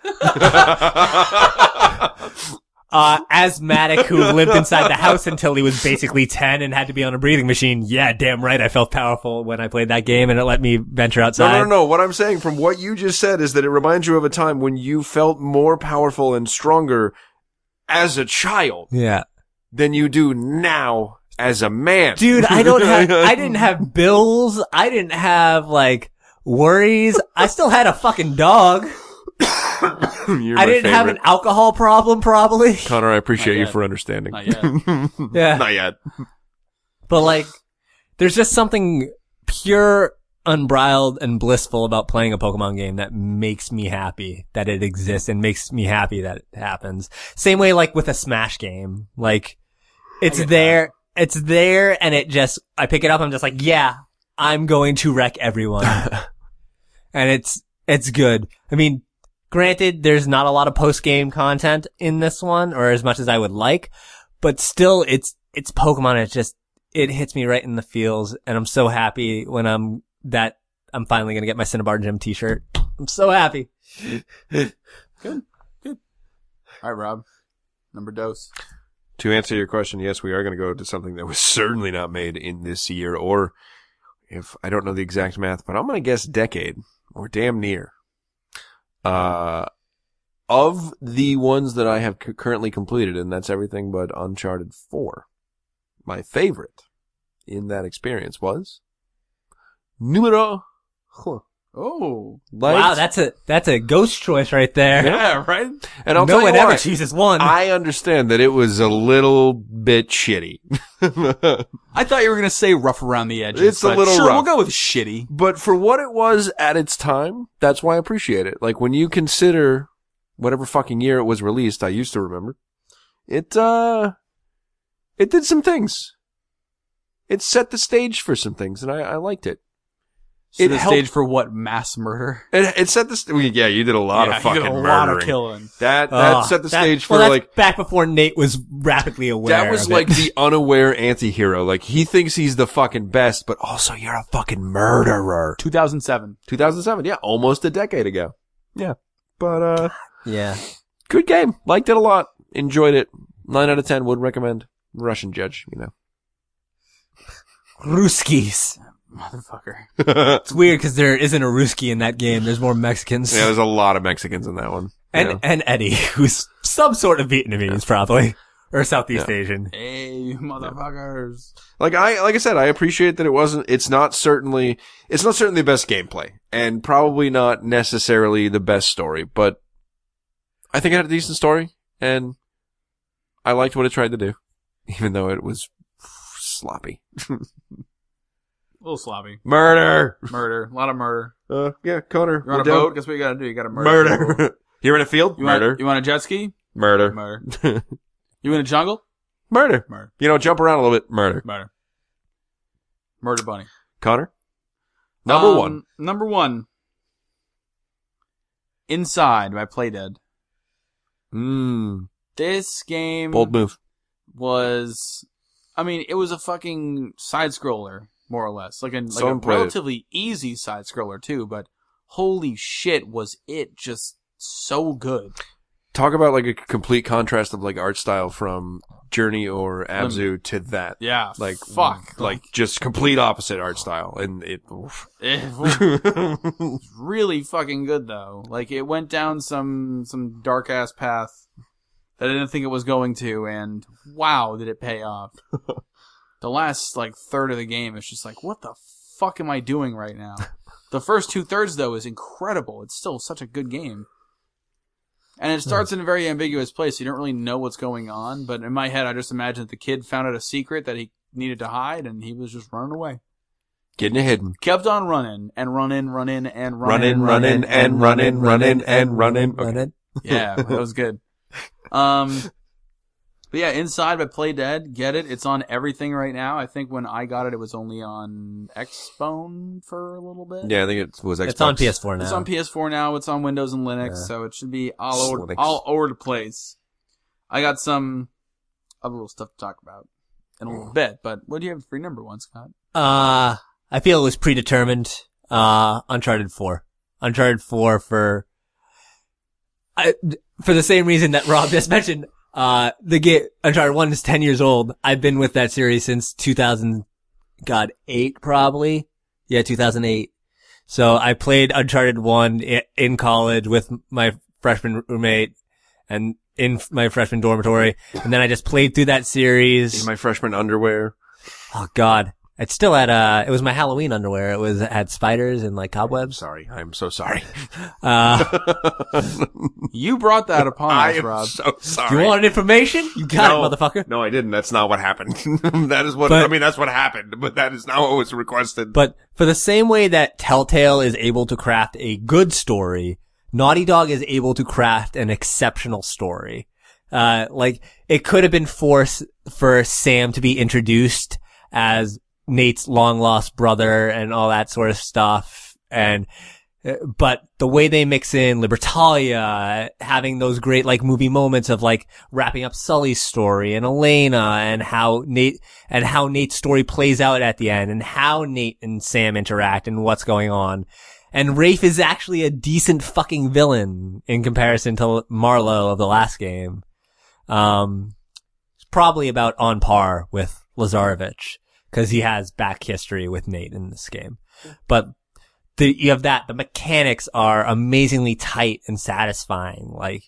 Asthmatic who lived inside the house until he was basically 10 and had to be on a breathing machine. Yeah, damn right. I felt powerful when I played that game and it let me venture outside. No. What I'm saying from what you just said is that it reminds you of a time when you felt more powerful and stronger as a child. Yeah. Than you do now as a man. Dude, I didn't have bills. I didn't have like worries. I still had a fucking dog. I didn't have an alcohol problem, probably. Connor, I appreciate you for understanding. Not yet. Yeah. Not yet. But like, there's just something pure, unbridled, and blissful about playing a Pokemon game that makes me happy that it exists and makes me happy that it happens. Same way like with a Smash game. Like, it's there, and it just, I pick it up, I'm just like, yeah, I'm going to wreck everyone. And it's good. I mean, granted, there's not a lot of post-game content in this one, or as much as I would like, but still, it's Pokemon. It hits me right in the feels, and I'm so happy when I'm finally gonna get my Cinnabar Gym t-shirt. I'm so happy. Good. All right, Rob. Number dose. To answer your question, yes, we are going to go to something that was certainly not made in this year, or if I don't know the exact math, but I'm going to guess decade, or damn near. Of the ones that I have currently completed, and that's everything but Uncharted 4, my favorite in that experience was numero. Oh. Wow, that's a ghost choice right there. Yeah, right? And I'll no tell one you ever what, chooses one. I understand that it was a little bit shitty. I thought you were going to say rough around the edges. It's a but little sure, rough. We'll go with shitty. But for what it was at its time, that's why I appreciate it. Like, when you consider whatever fucking year it was released, I used to remember, it did some things. It set the stage for some things, and I liked it. So the stage for what? Mass murder? It set the yeah, you did a lot of fucking murdering. You did a lot of killing. That set the stage for that's like back before Nate was rapidly aware. That was of like it. the unaware anti-hero. Like, he thinks he's the fucking best, but also you're a fucking murderer. 2007. 2007, yeah, almost a decade ago. Yeah. But yeah, good game. Liked it a lot. Enjoyed it. 9 out of 10 would recommend. Russian judge, you know. Ruskies. Motherfucker. It's weird because there isn't a Ruski in that game. There's more Mexicans. Yeah, there's a lot of Mexicans in that one. And Eddie, who's some sort of Vietnamese, probably. Or Southeast Asian. Hey, you motherfuckers. Like I said, I appreciate that it's not certainly the best gameplay. And probably not necessarily the best story, but I think it had a decent story, and I liked what it tried to do. Even though it was sloppy. A little sloppy. Murder. Murder. A lot of murder. Yeah, Connor. You're on a boat? Guess what you gotta do? You gotta murder. people. Murder. You're in a field? You Murder. Want, you want a jet ski? Murder. Murder. You in a jungle? Murder. Murder. You know, jump around a little bit. Murder. Murder. Murder bunny. Connor? Number one. Number one. Inside by Playdead. This game Bold move. was, I mean, it was a fucking side scroller, more or less. Like a Someone played it. relatively easy side scroller too, but holy shit was it just so good. Talk about like a complete contrast of like art style from Journey or Abzu to that. Yeah. Like, fuck. Like just complete opposite art style. And it, It was really fucking good though. Like it went down some dark ass path that I didn't think it was going to, and wow, did it pay off. The last like third of the game is just like, what the fuck am I doing right now? The first 2/3 though is incredible. It's still such a good game. And it starts in a very ambiguous place. You don't really know what's going on, but in my head I just imagined that the kid found out a secret that he needed to hide and he was just running away. getting it hidden. Kept on running and running and running. Okay. Yeah, that was good. But yeah, Inside by Playdead, get it. It's on everything right now. I think when I got it, it was only on Xbone for a little bit. Yeah, I think it was Xbox. It's on PS4 now. It's on PS4 now. It's on Windows and Linux, Yeah. so it should be all Linux. over the place. I got some other little stuff to talk about in a little bit, but what do you have for your number one, Scott? I feel it was predetermined. Uncharted 4. Uncharted 4 for the same reason that Rob just mentioned. The game, Uncharted 1 is 10 years old. I've been with that series since 2008 probably. Yeah, 2008. So I played Uncharted 1 in college with my freshman roommate and in my freshman dormitory. And then I just played through that series. In my freshman underwear. Oh God. It's still it was my Halloween underwear. It had spiders and like cobwebs. Sorry. I'm so sorry. You brought that upon I us, am Rob. so sorry. You wanted information? You got it, motherfucker. No, I didn't. That's not what happened. That is what, that's what happened, but that is not what was requested. But for the same way that Telltale is able to craft a good story, Naughty Dog is able to craft an exceptional story. Like, it could have been forced for Sam to be introduced as Nate's long lost brother and all that sort of stuff. But the way they mix in Libertalia, having those great like movie moments of like wrapping up Sully's story and Elena and how Nate's story plays out at the end and how Nate and Sam interact and what's going on. And Rafe is actually a decent fucking villain in comparison to Marlowe of the last game. It's probably about on par with Lazarevich, cause he has back history with Nate in this game. But you have that. The mechanics are amazingly tight and satisfying. Like,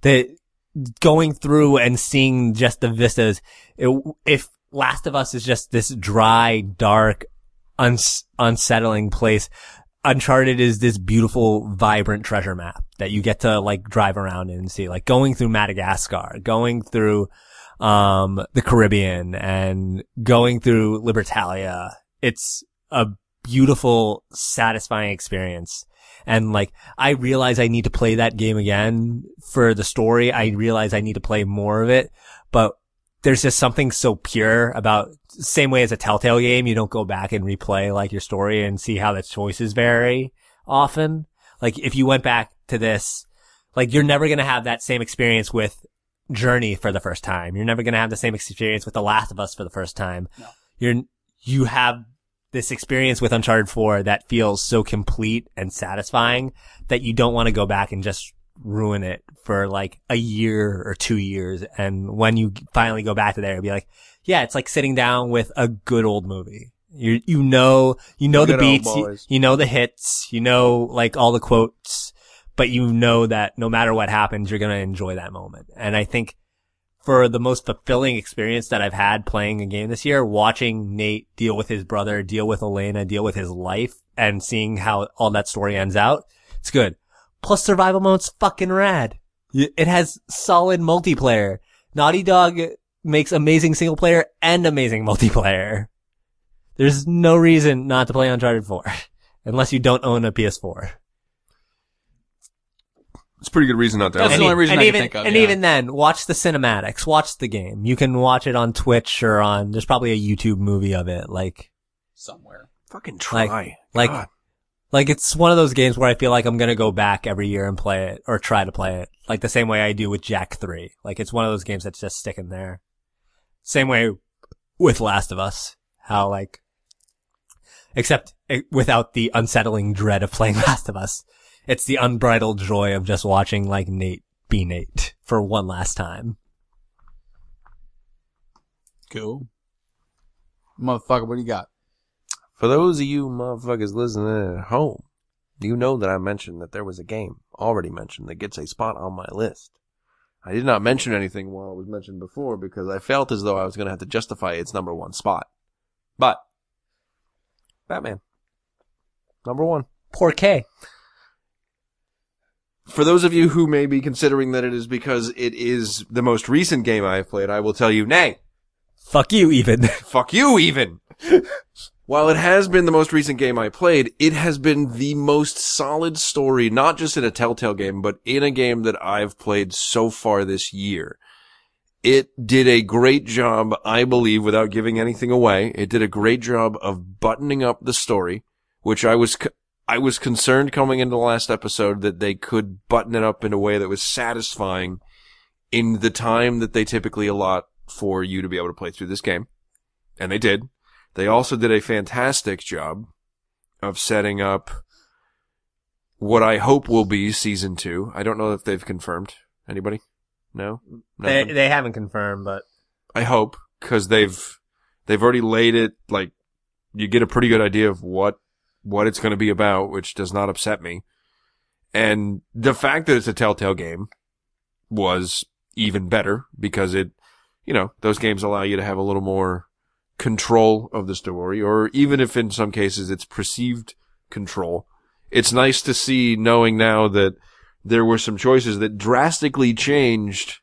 going through and seeing just the vistas. If Last of Us is just this dry, dark, unsettling place, Uncharted is this beautiful, vibrant treasure map that you get to like drive around in and see. Like going through Madagascar, going through the Caribbean, and going through Libertalia. It's a beautiful, satisfying experience. And like, I realize I need to play that game again for the story. I realize I need to play more of it, but there's just something so pure about, same way as a Telltale game, you don't go back and replay like your story and see how the choices vary often. Like if you went back to this, like you're never going to have that same experience with Journey for the first time. You're never going to have the same experience with The Last of Us for the first time. No. You have this experience with Uncharted 4 that feels so complete and satisfying that you don't want to go back and just ruin it for like a year or 2 years. And when you finally go back to there, you'll be like, yeah, it's like sitting down with a good old movie. You know the beats, you know the hits, you know like all the quotes, but you know that no matter what happens, you're going to enjoy that moment. And I think for the most fulfilling experience that I've had playing a game this year, watching Nate deal with his brother, deal with Elena, deal with his life, and seeing how all that story ends out, it's good. Plus survival mode's fucking rad. It has solid multiplayer. Naughty Dog makes amazing single player and amazing multiplayer. There's no reason not to play Uncharted 4. Unless you don't own a PS4. It's a pretty good reason not to. That's own the it. only reason I can think of. And yeah. even then, watch the cinematics. Watch the game. You can watch it on Twitch or there's probably a YouTube movie of it. somewhere. Fucking try. Like, God. like it's one of those games where I feel like I'm gonna go back every year and play it, or try to play it. Like the same way I do with Jak 3. Like it's one of those games that's just sticking there. Same way with Last of Us. How except without the unsettling dread of playing Last of Us. It's the unbridled joy of just watching Nate be Nate for one last time. Cool. Motherfucker, what do you got? For those of you motherfuckers listening at home, you know that I mentioned that there was a game already mentioned that gets a spot on my list. I did not mention anything while it was mentioned before because I felt as though I was going to have to justify its number one spot. But Batman. Number one. Poor K. For those of you who may be considering that it is because it is the most recent game I have played, I will tell you, nay. Fuck you, even. Fuck you, even. While it has been the most recent game I played, it has been the most solid story, not just in a Telltale game, but in a game that I've played so far this year. It did a great job, I believe, without giving anything away. It did a great job of buttoning up the story, which I was concerned coming into the last episode that they could button it up in a way that was satisfying in the time that they typically allot for you to be able to play through this game. And they did. They also did a fantastic job of setting up what I hope will be season 2. I don't know if they've confirmed. Anybody? No? Nothing? They haven't confirmed, but I hope, because they've already laid it, you get a pretty good idea of what it's going to be about, which does not upset me. And the fact that it's a Telltale game was even better because those games allow you to have a little more control of the story, or even if in some cases it's perceived control. It's nice to see, knowing now that there were some choices that drastically changed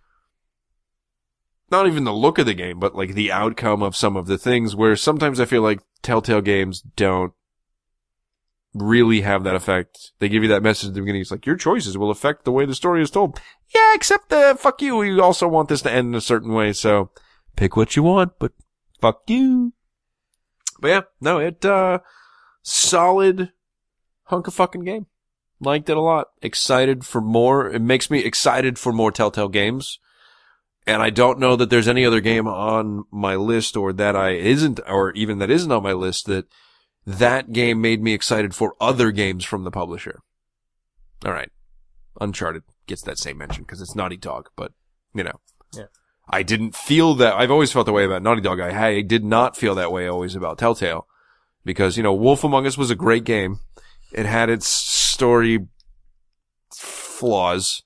not even the look of the game, but the outcome of some of the things, where sometimes I feel like Telltale games don't really have that effect. They give you that message at the beginning. It's like, your choices will affect the way the story is told. Yeah, except fuck you. We also want this to end in a certain way. So pick what you want, but fuck you. But yeah, no, solid hunk of fucking game. Liked it a lot. Excited for more. It makes me excited for more Telltale games. And I don't know that there's any other game on my list or even that isn't on my list that game made me excited for other games from the publisher. All right. Uncharted gets that same mention because it's Naughty Dog, but, Yeah. I didn't feel that. I've always felt the way about Naughty Dog. I did not feel that way always about Telltale because, Wolf Among Us was a great game. It had its story flaws.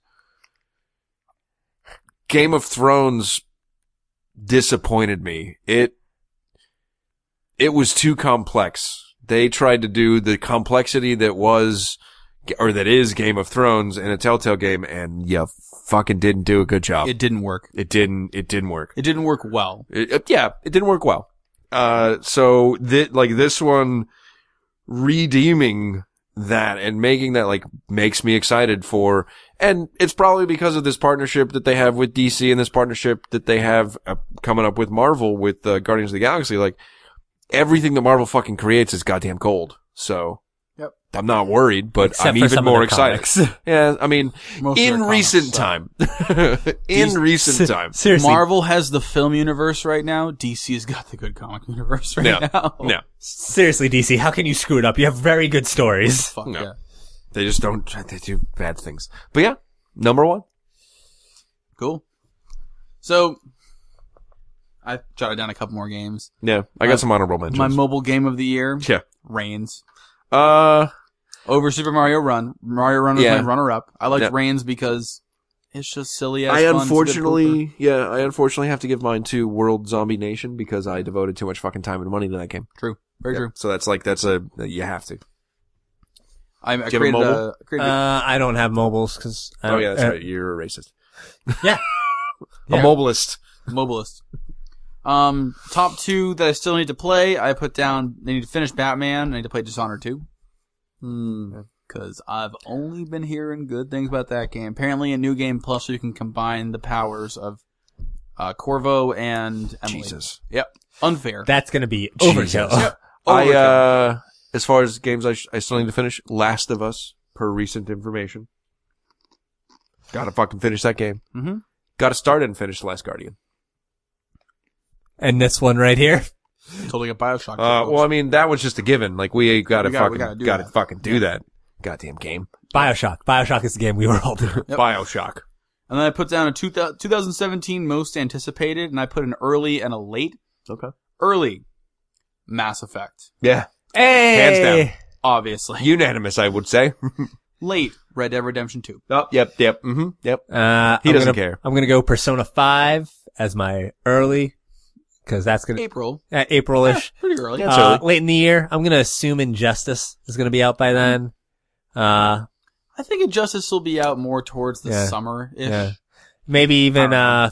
Game of Thrones disappointed me. It was too complex. They tried to do the complexity that is Game of Thrones in a Telltale game, and you fucking didn't do a good job. It didn't work. It didn't work. It didn't work well. It didn't work well. So this one redeeming that and making that makes me excited for, and it's probably because of this partnership that they have with DC and this partnership that they have coming up with Marvel with Guardians of the Galaxy. Everything that Marvel fucking creates is goddamn gold. So Yep. I'm not worried, but Except I'm for even some of more their excited. comics. Yeah, I mean, Most of in their recent comics time. In recent time. Seriously. Marvel has the film universe right now. DC's got the good comic universe right now. No. Seriously, DC, how can you screw it up? You have very good stories. Fuck No. yeah. They just don't, they do bad things. But yeah, number one. Cool. So, I jotted down a couple more games. Yeah, I got some honorable mentions. My mobile game of the year, Yeah. Reigns. Uh, Over Super Mario Run. Mario Run was Yeah. my runner-up. I liked Yeah. Reigns because it's just silly as I fun. It's a good pooper. unfortunately have to give mine to World Zombie Nation because I devoted too much fucking time and money to that game. True. Very true. So you have to. I Do you have a created mobile? I don't have mobiles because. Oh yeah, that's right. You're a racist. Yeah. A Yeah. mobilist. Mobilist. Top 2 that I still need to play, I put down, I need to finish Batman, I need to play Dishonored 2. Cause I've only been hearing good things about that game. Apparently a new game plus you can combine the powers of, Corvo and Emily. Jesus. Yep. Unfair. That's gonna be overkill. Yep. I, as far as games I still need to finish, Last of Us, per recent information. Gotta fucking finish that game. Mm-hmm. Gotta start and finish The Last Guardian. And this one right here. Totally a Bioshock. Well, I mean, that was just a given. Like, we gotta gotta fucking do that. Goddamn game. Bioshock. Bioshock is the game we were all doing. Yep. Bioshock. And then I put down a 2017 most anticipated, and I put an early and a late. Okay. Early, Mass Effect. Yeah. Hey! Hands down. Obviously. Unanimous, I would say. Late, Red Dead Redemption 2. Oh, yep. Yep. He doesn't care. I'm gonna go Persona 5 as my early, cause that's gonna, April. April-ish. Pretty early. Yeah. That's early. Late in the year. I'm gonna assume Injustice is gonna be out by then. I think Injustice will be out more towards the Yeah. summer-ish. Yeah. Maybe even,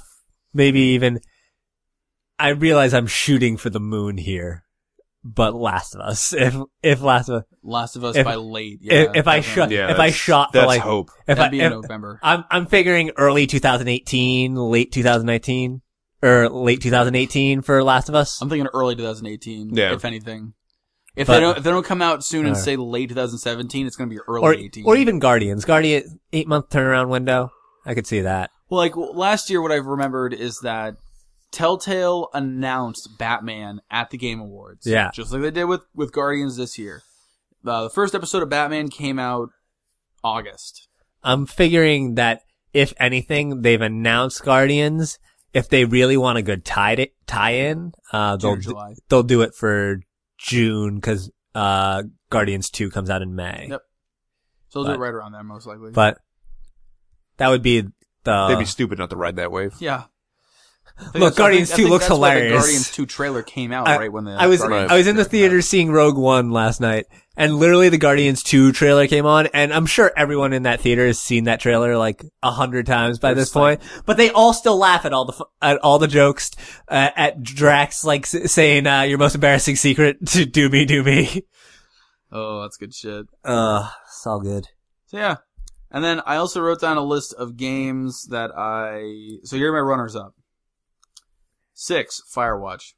I realize I'm shooting for the moon here, but Last of Us. If Last of Us, Last of Us If- by late. Yeah, if I definitely. shot, if I shot for That's like, hope. if That'd be in if, November. I'm figuring early 2018, late 2019, or late 2018 for Last of Us. I'm thinking early 2018, Yeah. if anything. If But- they don't come out soon and Alright. say late 2017, it's going to be early 18. Or even Guardians. 8-month turnaround window. I could see that. Well, like last year, what I've remembered is that Telltale announced Batman at the Game Awards. Yeah. Just like they did with Guardians this year. The first episode of Batman came out August. I'm figuring that if anything, they've announced Guardians. If they really want a good tie-in, June or July. they'll do it for June because Guardians 2 comes out in May. Yep. So they'll do it But- right around there, most likely. But that would be They'd be stupid not to ride that wave. yeah. Look, Guardians 2 looks that's why hilarious. the Guardians 2 trailer came out right when the I was Guardians I was in the trailer came out. theater seeing Rogue One last night, and literally the Guardians 2 trailer came on, and I'm sure everyone in that theater has seen that trailer like 100 times by this point. But they all still laugh at all the jokes, at Drax like saying your most embarrassing secret to do me. Oh, that's good shit. It's all good. So yeah. And then I also wrote down a list of games that so here are my runners up. 6, Firewatch.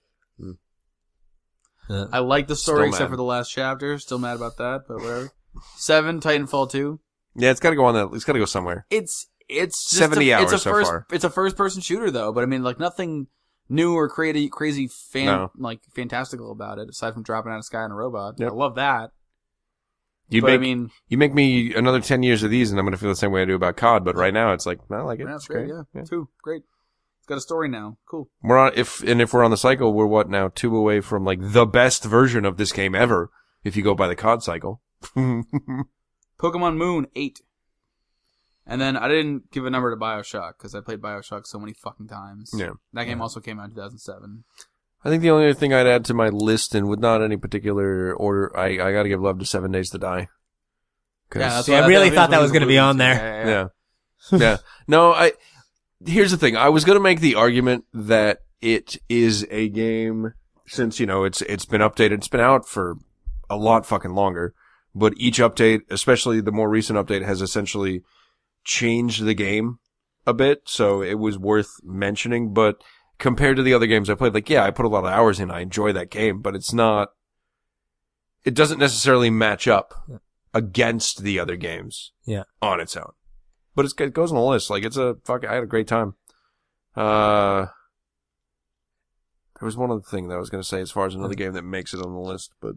I like the story Still except mad. for the last chapter. Still mad about that, but whatever. 7, Titanfall 2. Yeah, it's gotta go on that. It's gotta go somewhere. It's just 70 hours so far. It's a first person shooter though, but I mean like nothing new or crazy No. like fantastical about it aside from dropping out of the sky on a robot. Yep. I love that. You But make I mean, you make me another 10 years of these, and I'm gonna feel the same way I do about COD. But right now, it's like I like it. that's It's great. Yeah. 2, great. It's got a story now. Cool. We're on if we're on the cycle, we're what now 2 away from like the best version of this game ever. If you go by the COD cycle. Pokemon Moon 8. And then I didn't give a number to BioShock because I played BioShock so many fucking times. Yeah. That game also came out in 2007. I think the only other thing I'd add to my list, and with not any particular order, I gotta give love to 7 Days to Die. See, I really thought that was going to be on there. Yeah. Yeah. No, here's the thing. I was gonna make the argument that it is a game since, it's been updated. It's been out for a lot fucking longer, but each update, especially the more recent update, has essentially changed the game a bit. So it was worth mentioning, but compared to the other games I played, like, yeah, I put a lot of hours in. I enjoy that game, but it doesn't necessarily match up against the other games. Yeah. On its own. But it goes on the list. Like, I had a great time. There was one other thing that I was going to say as far as another game that makes it on the list, but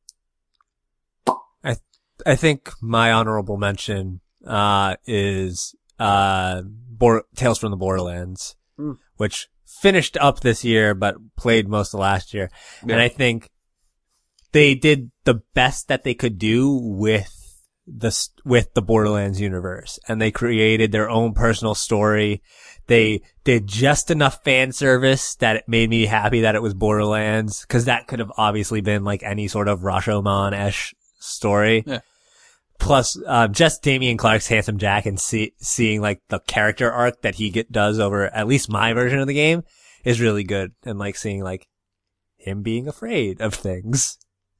I think my honorable mention is Tales from the Borderlands, which finished up this year but played most of last year. Yeah. And I think they did the best that they could do with the Borderlands universe, and they created their own personal story. They did just enough fan service that it made me happy that it was Borderlands, because that could have obviously been like any sort of Rashomon-esque story. Yeah. Plus, just Damian Clark's Handsome Jack and seeing like the character arc that he does over at least my version of the game is really good, and like seeing like him being afraid of things.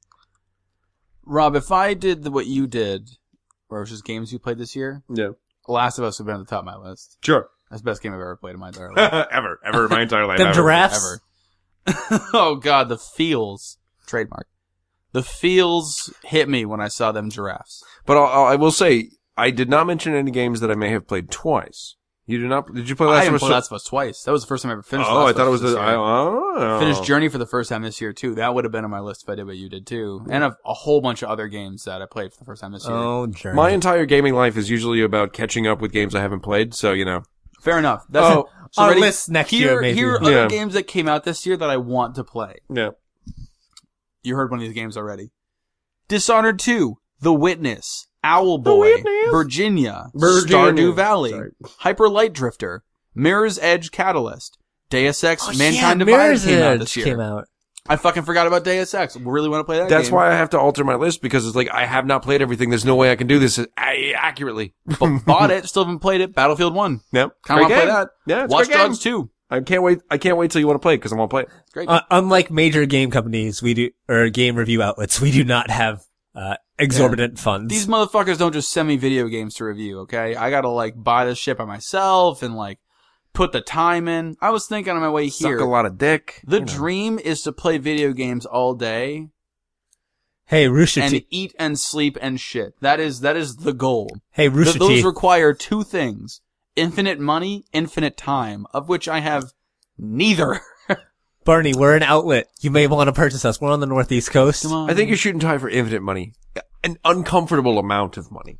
Rob, if I did what you did, or it was just games you played this year, Yeah. Last of Us would have been at the top of my list. Sure. That's the best game I've ever played in my entire life. ever in my entire life. Them ever. giraffes. Ever. Oh god, the feels. Trademark. The feels hit me when I saw them giraffes. But I will say, I did not mention any games that I may have played twice. You did not? Did you play I Last haven't of played Us? Last of Us twice. That was the first time I ever finished Oh, Last I of thought it Us was this the. year. Finished Journey for the first time this year too. That would have been on my list if I did what you did too. And a whole bunch of other games that I played for the first time this year. Oh, Journey. My entire gaming life is usually about catching up with games I haven't played, so, you know. Fair enough. That's so our ready? list next year, maybe. Here are Yeah. other games that came out this year that I want to play. Yeah. You heard one of these games already. Dishonored 2, The Witness, Owlboy, Virginia, Stardew Valley, Sorry. Hyper Light Drifter, Mirror's Edge Catalyst, Deus Ex Mankind Divided Mirror's came out Edge this year. came out. I fucking forgot about Deus Ex. Really want to play that game. That's why I have to alter my list, because it's like, I have not played everything. There's no way I can do this accurately. But bought it, still haven't played it. Battlefield 1. Yep. Kind of want to play that. Yeah, it's a Watch great game. Dogs 2. I can't wait till you want to play it, because I want to play it. It's great. Unlike major game companies, or game review outlets, we do not have exorbitant funds. These motherfuckers don't just send me video games to review, okay? I gotta, like, buy this shit by myself and, like, put the time in. I was thinking on my way here. Suck a lot of dick. The dream is to play video games all day Hey, Rooster and Teeth. eat and sleep and shit. That is the goal. Hey, Rooster Those Teeth. require two things. Infinite money, infinite time, of which I have neither. Barney, we're an outlet. You may want to purchase us. We're on the Northeast Coast. Come on. I think you're shooting high for infinite money. An uncomfortable amount of money.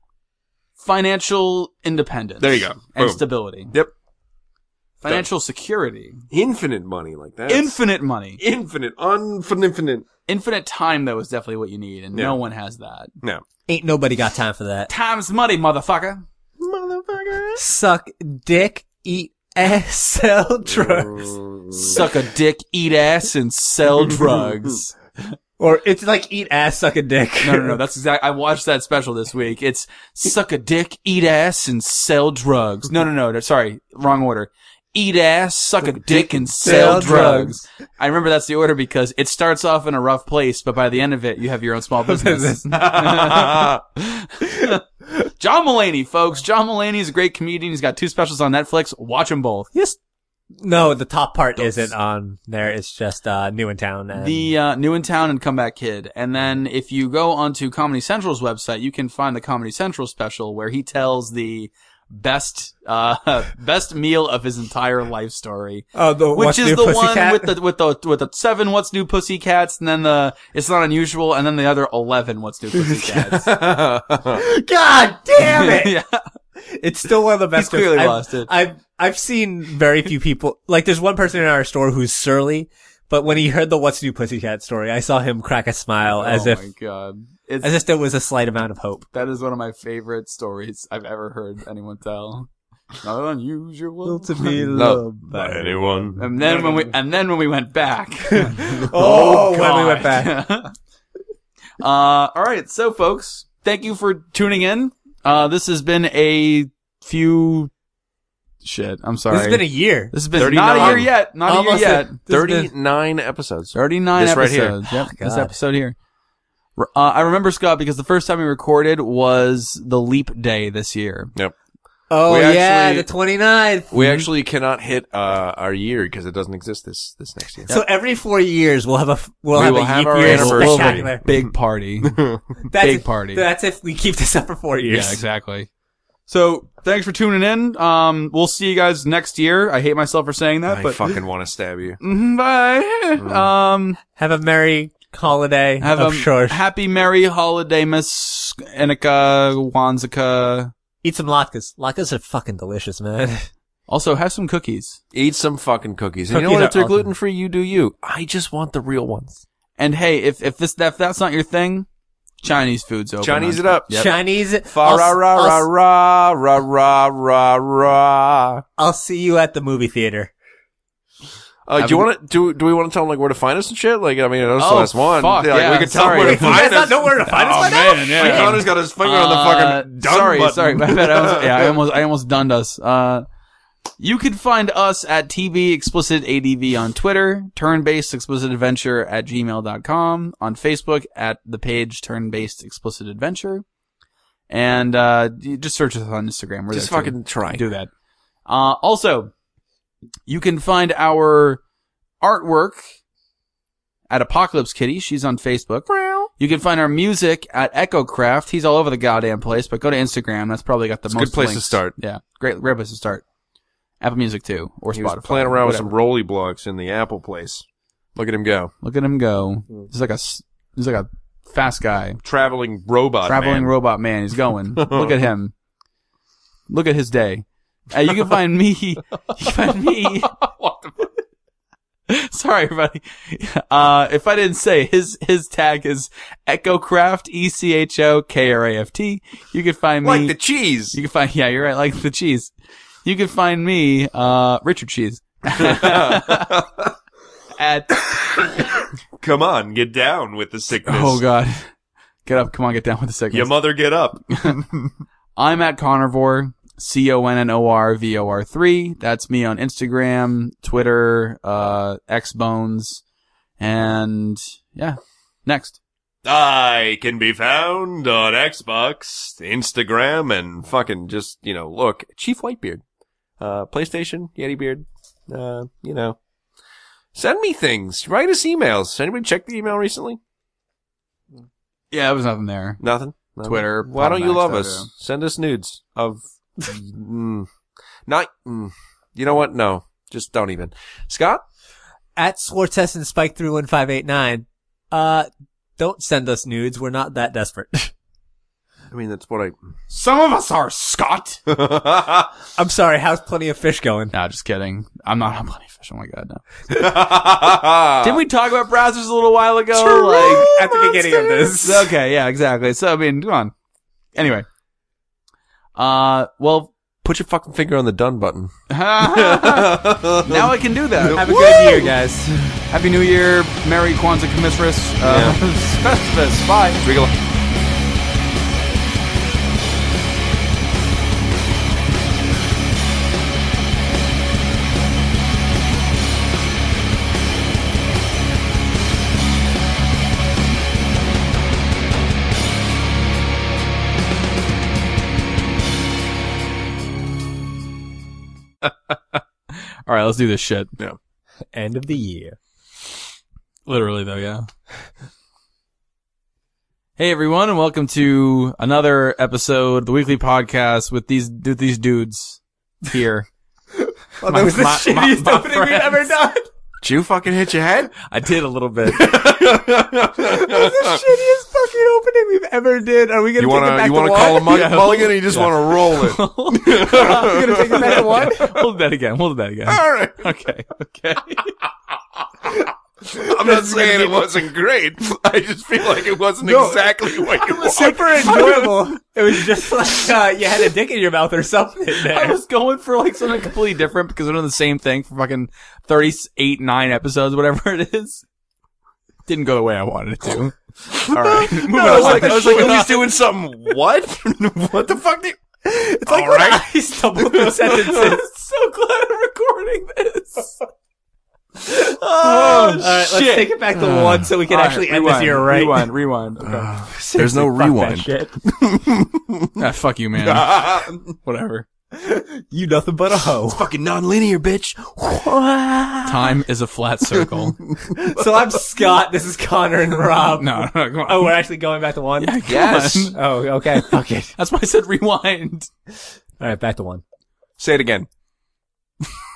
Financial independence. There you go. And Boom. stability. Yep. Financial security. Infinite money like that. Infinite money. Infinite. Infinite. Infinite time, though, is definitely what you need, and Yeah. no one has that. No. Ain't nobody got time for that. Time's money, motherfucker. Motherfucker. Suck dick, eat ass, sell drugs. Suck a dick, eat ass, and sell drugs. Or it's like eat ass, suck a dick. No. That's exact. I watched that special this week. It's suck a dick, eat ass, and sell drugs. No. Sorry, wrong order. Eat ass, suck a dick, and sell drugs. I remember that's the order because it starts off in a rough place, but by the end of it, you have your own small business. John Mulaney, folks. John Mulaney is a great comedian. He's got 2 specials on Netflix. Watch them both. Yes. No, the top part isn't on there. It's just New in Town. And The New in Town and Comeback Kid. And then if you go onto Comedy Central's website, you can find the Comedy Central special where he tells the best meal of his entire life story. which Which is the one with the 7 What's New Pussycats, and then It's Not Unusual, and then the other 11 What's New Pussycats. God damn it! Yeah. It's still one of the best. He's clearly jokes. lost it. I've seen very few people, like there's one person in our store who's surly, but when he heard the What's New Pussycat story, I saw him crack a smile as Oh if my god. there was a slight amount of hope. That is one of my favorite stories I've ever heard anyone tell. Not unusual To be loved by anyone. And then when we went back. When we went back. All right. So folks, thank you for tuning in. This has been a few shit. I'm sorry. This has been a year. This has been 39. not a year yet. Not Almost a year yet. 39 episodes. 39 This right here. episodes. Yep. This God. episode here. I remember, Scott, because the first time we recorded was the leap day this year. Yep. Oh We yeah, actually- the 29th. We actually cannot hit our year because it doesn't exist this next year. So every 4 years we'll have a will a have leap our year anniversary. spectacular. Big party. That's big if, party. That's if we keep this up for 4 years. Yeah, exactly. So, thanks for tuning in. We'll see you guys next year. I hate myself for saying that, I but fucking want to stab you. bye. Have a merry holiday. Have of a sure. happy merry holiday, Miss Annika Wanzika. Eat some latkes. Latkes are fucking delicious, man. Also, have some cookies. Eat some fucking cookies. And you know Cookies what? If they're are awesome. gluten free, you do you. I just want the real ones. And hey, if that's not your thing, Chinese food's open. Chinese it up. Yep. Chinese. Fa ra ra ra ra ra ra ra ra. I'll see you at the movie theater. Do you want to do we want to tell them like where to find us and shit? Like, I mean, I know it's the Oh, last one. fuck, like, yeah, we could tell them sorry. where to You guys find not us. know where to find us by now? Like, Connor's got his finger on the fucking done button. Sorry. My bad. I almost dunned us. You can find us at TB Explicit ADV on Twitter, Turn-Based Explicit Adventure at gmail.com, on Facebook at the page Turn-Based Explicit Adventure, and you just search us on Instagram. We're Just there too. fucking try. Do that. Also, you can find our artwork at Apocalypse Kitty. She's on Facebook. You can find our music at EchoCraft. He's all over the goddamn place, but go to Instagram. That's probably got the It's a most good place links. to start. Yeah, great place to start. Apple Music too, or He Spotify. was playing around with whatever. some rolly blocks in the Apple place. Look at him go. Look at him go. He's like a fast guy. Traveling robot Traveling man. robot man. He's going. Look at him. Look at his day. You can find me. You can find me. What the fuck? Sorry, everybody. If I didn't say, his tag is EchoCraft, ECHOKRAFT. You can find me. Like the cheese. You can find, yeah, you're right, like the cheese. You can find me, Richard Cheese. At, Come on, get down with the sickness. oh god. Get up, come on, get down with the sickness. Your mother, get up. I'm at Connorvor, CONNORVOR3. That's me on Instagram, Twitter, Xbones, and yeah. Next. I can be found on Xbox, Instagram, and fucking just, look, Chief Whitebeard. PlayStation, Yeti Beard. Send me things. Write us emails. Anybody check the email recently? Yeah, there was nothing there. Nothing? Nothing? Twitter, Why don't you Podmax, love that, us? Send us nudes of, you know what? No. Just don't even. Scott? At Swartest and Spike 31589. Don't send us nudes. We're not that desperate. I mean, that's what Some of us are, Scott! I... I'm sorry. How's Plenty of Fish going? Nah, just kidding. I'm not on Plenty of Fish. Oh my god, no. Didn't Didn't we talk about browsers a little while ago? True. Like, At the beginning of this. okay, yeah, exactly. So, I mean, come on. Anyway. Well, Put your fucking finger on the done button. now I can do that. Have a good year, guys. Happy New Year. Merry Kwanzaa Commisrus. Festivus. Bye. Regal. All right, let's do this shit. End of the year. Literally, though, yeah. Hey, everyone, and welcome to another episode of the weekly podcast with these dudes here. Well, that was the my shittiest opening we've friends. ever done. Did you fucking hit your head? I did a little bit. That was the shittiest fucking opening we've ever did. Are we gonna You take it back wanna to call a one? mulligan or you just wanna roll it? Are we gonna take it back to one? We'll do that again. Alright. Okay. I'm not saying it wasn't great. I just feel like it wasn't exactly what you wanted. Super enjoyable. It was just like you had a dick in your mouth or something I there. was going for like something completely different because we're doing the same thing for fucking 38, 9 episodes, whatever it is. Didn't go the way I wanted it to. All right. I was like, he's doing something. What? What the fuck? It's like All when right. I stumble through sentences. so glad I'm recording this. All right, let's take it back to one so we can actually end this year right. Rewind. Okay. There's no Fuck that rewind. shit. Fuck you, man. Whatever. You nothing but a hoe. Fucking non-linear, bitch. Time is a flat circle. So I'm Scott. This is Connor and Rob. No, come on. Oh, we're actually going back to one? Yeah, Yes. come on. Oh, okay. Fuck it. That's why I said rewind. All right, back to one. Say it again.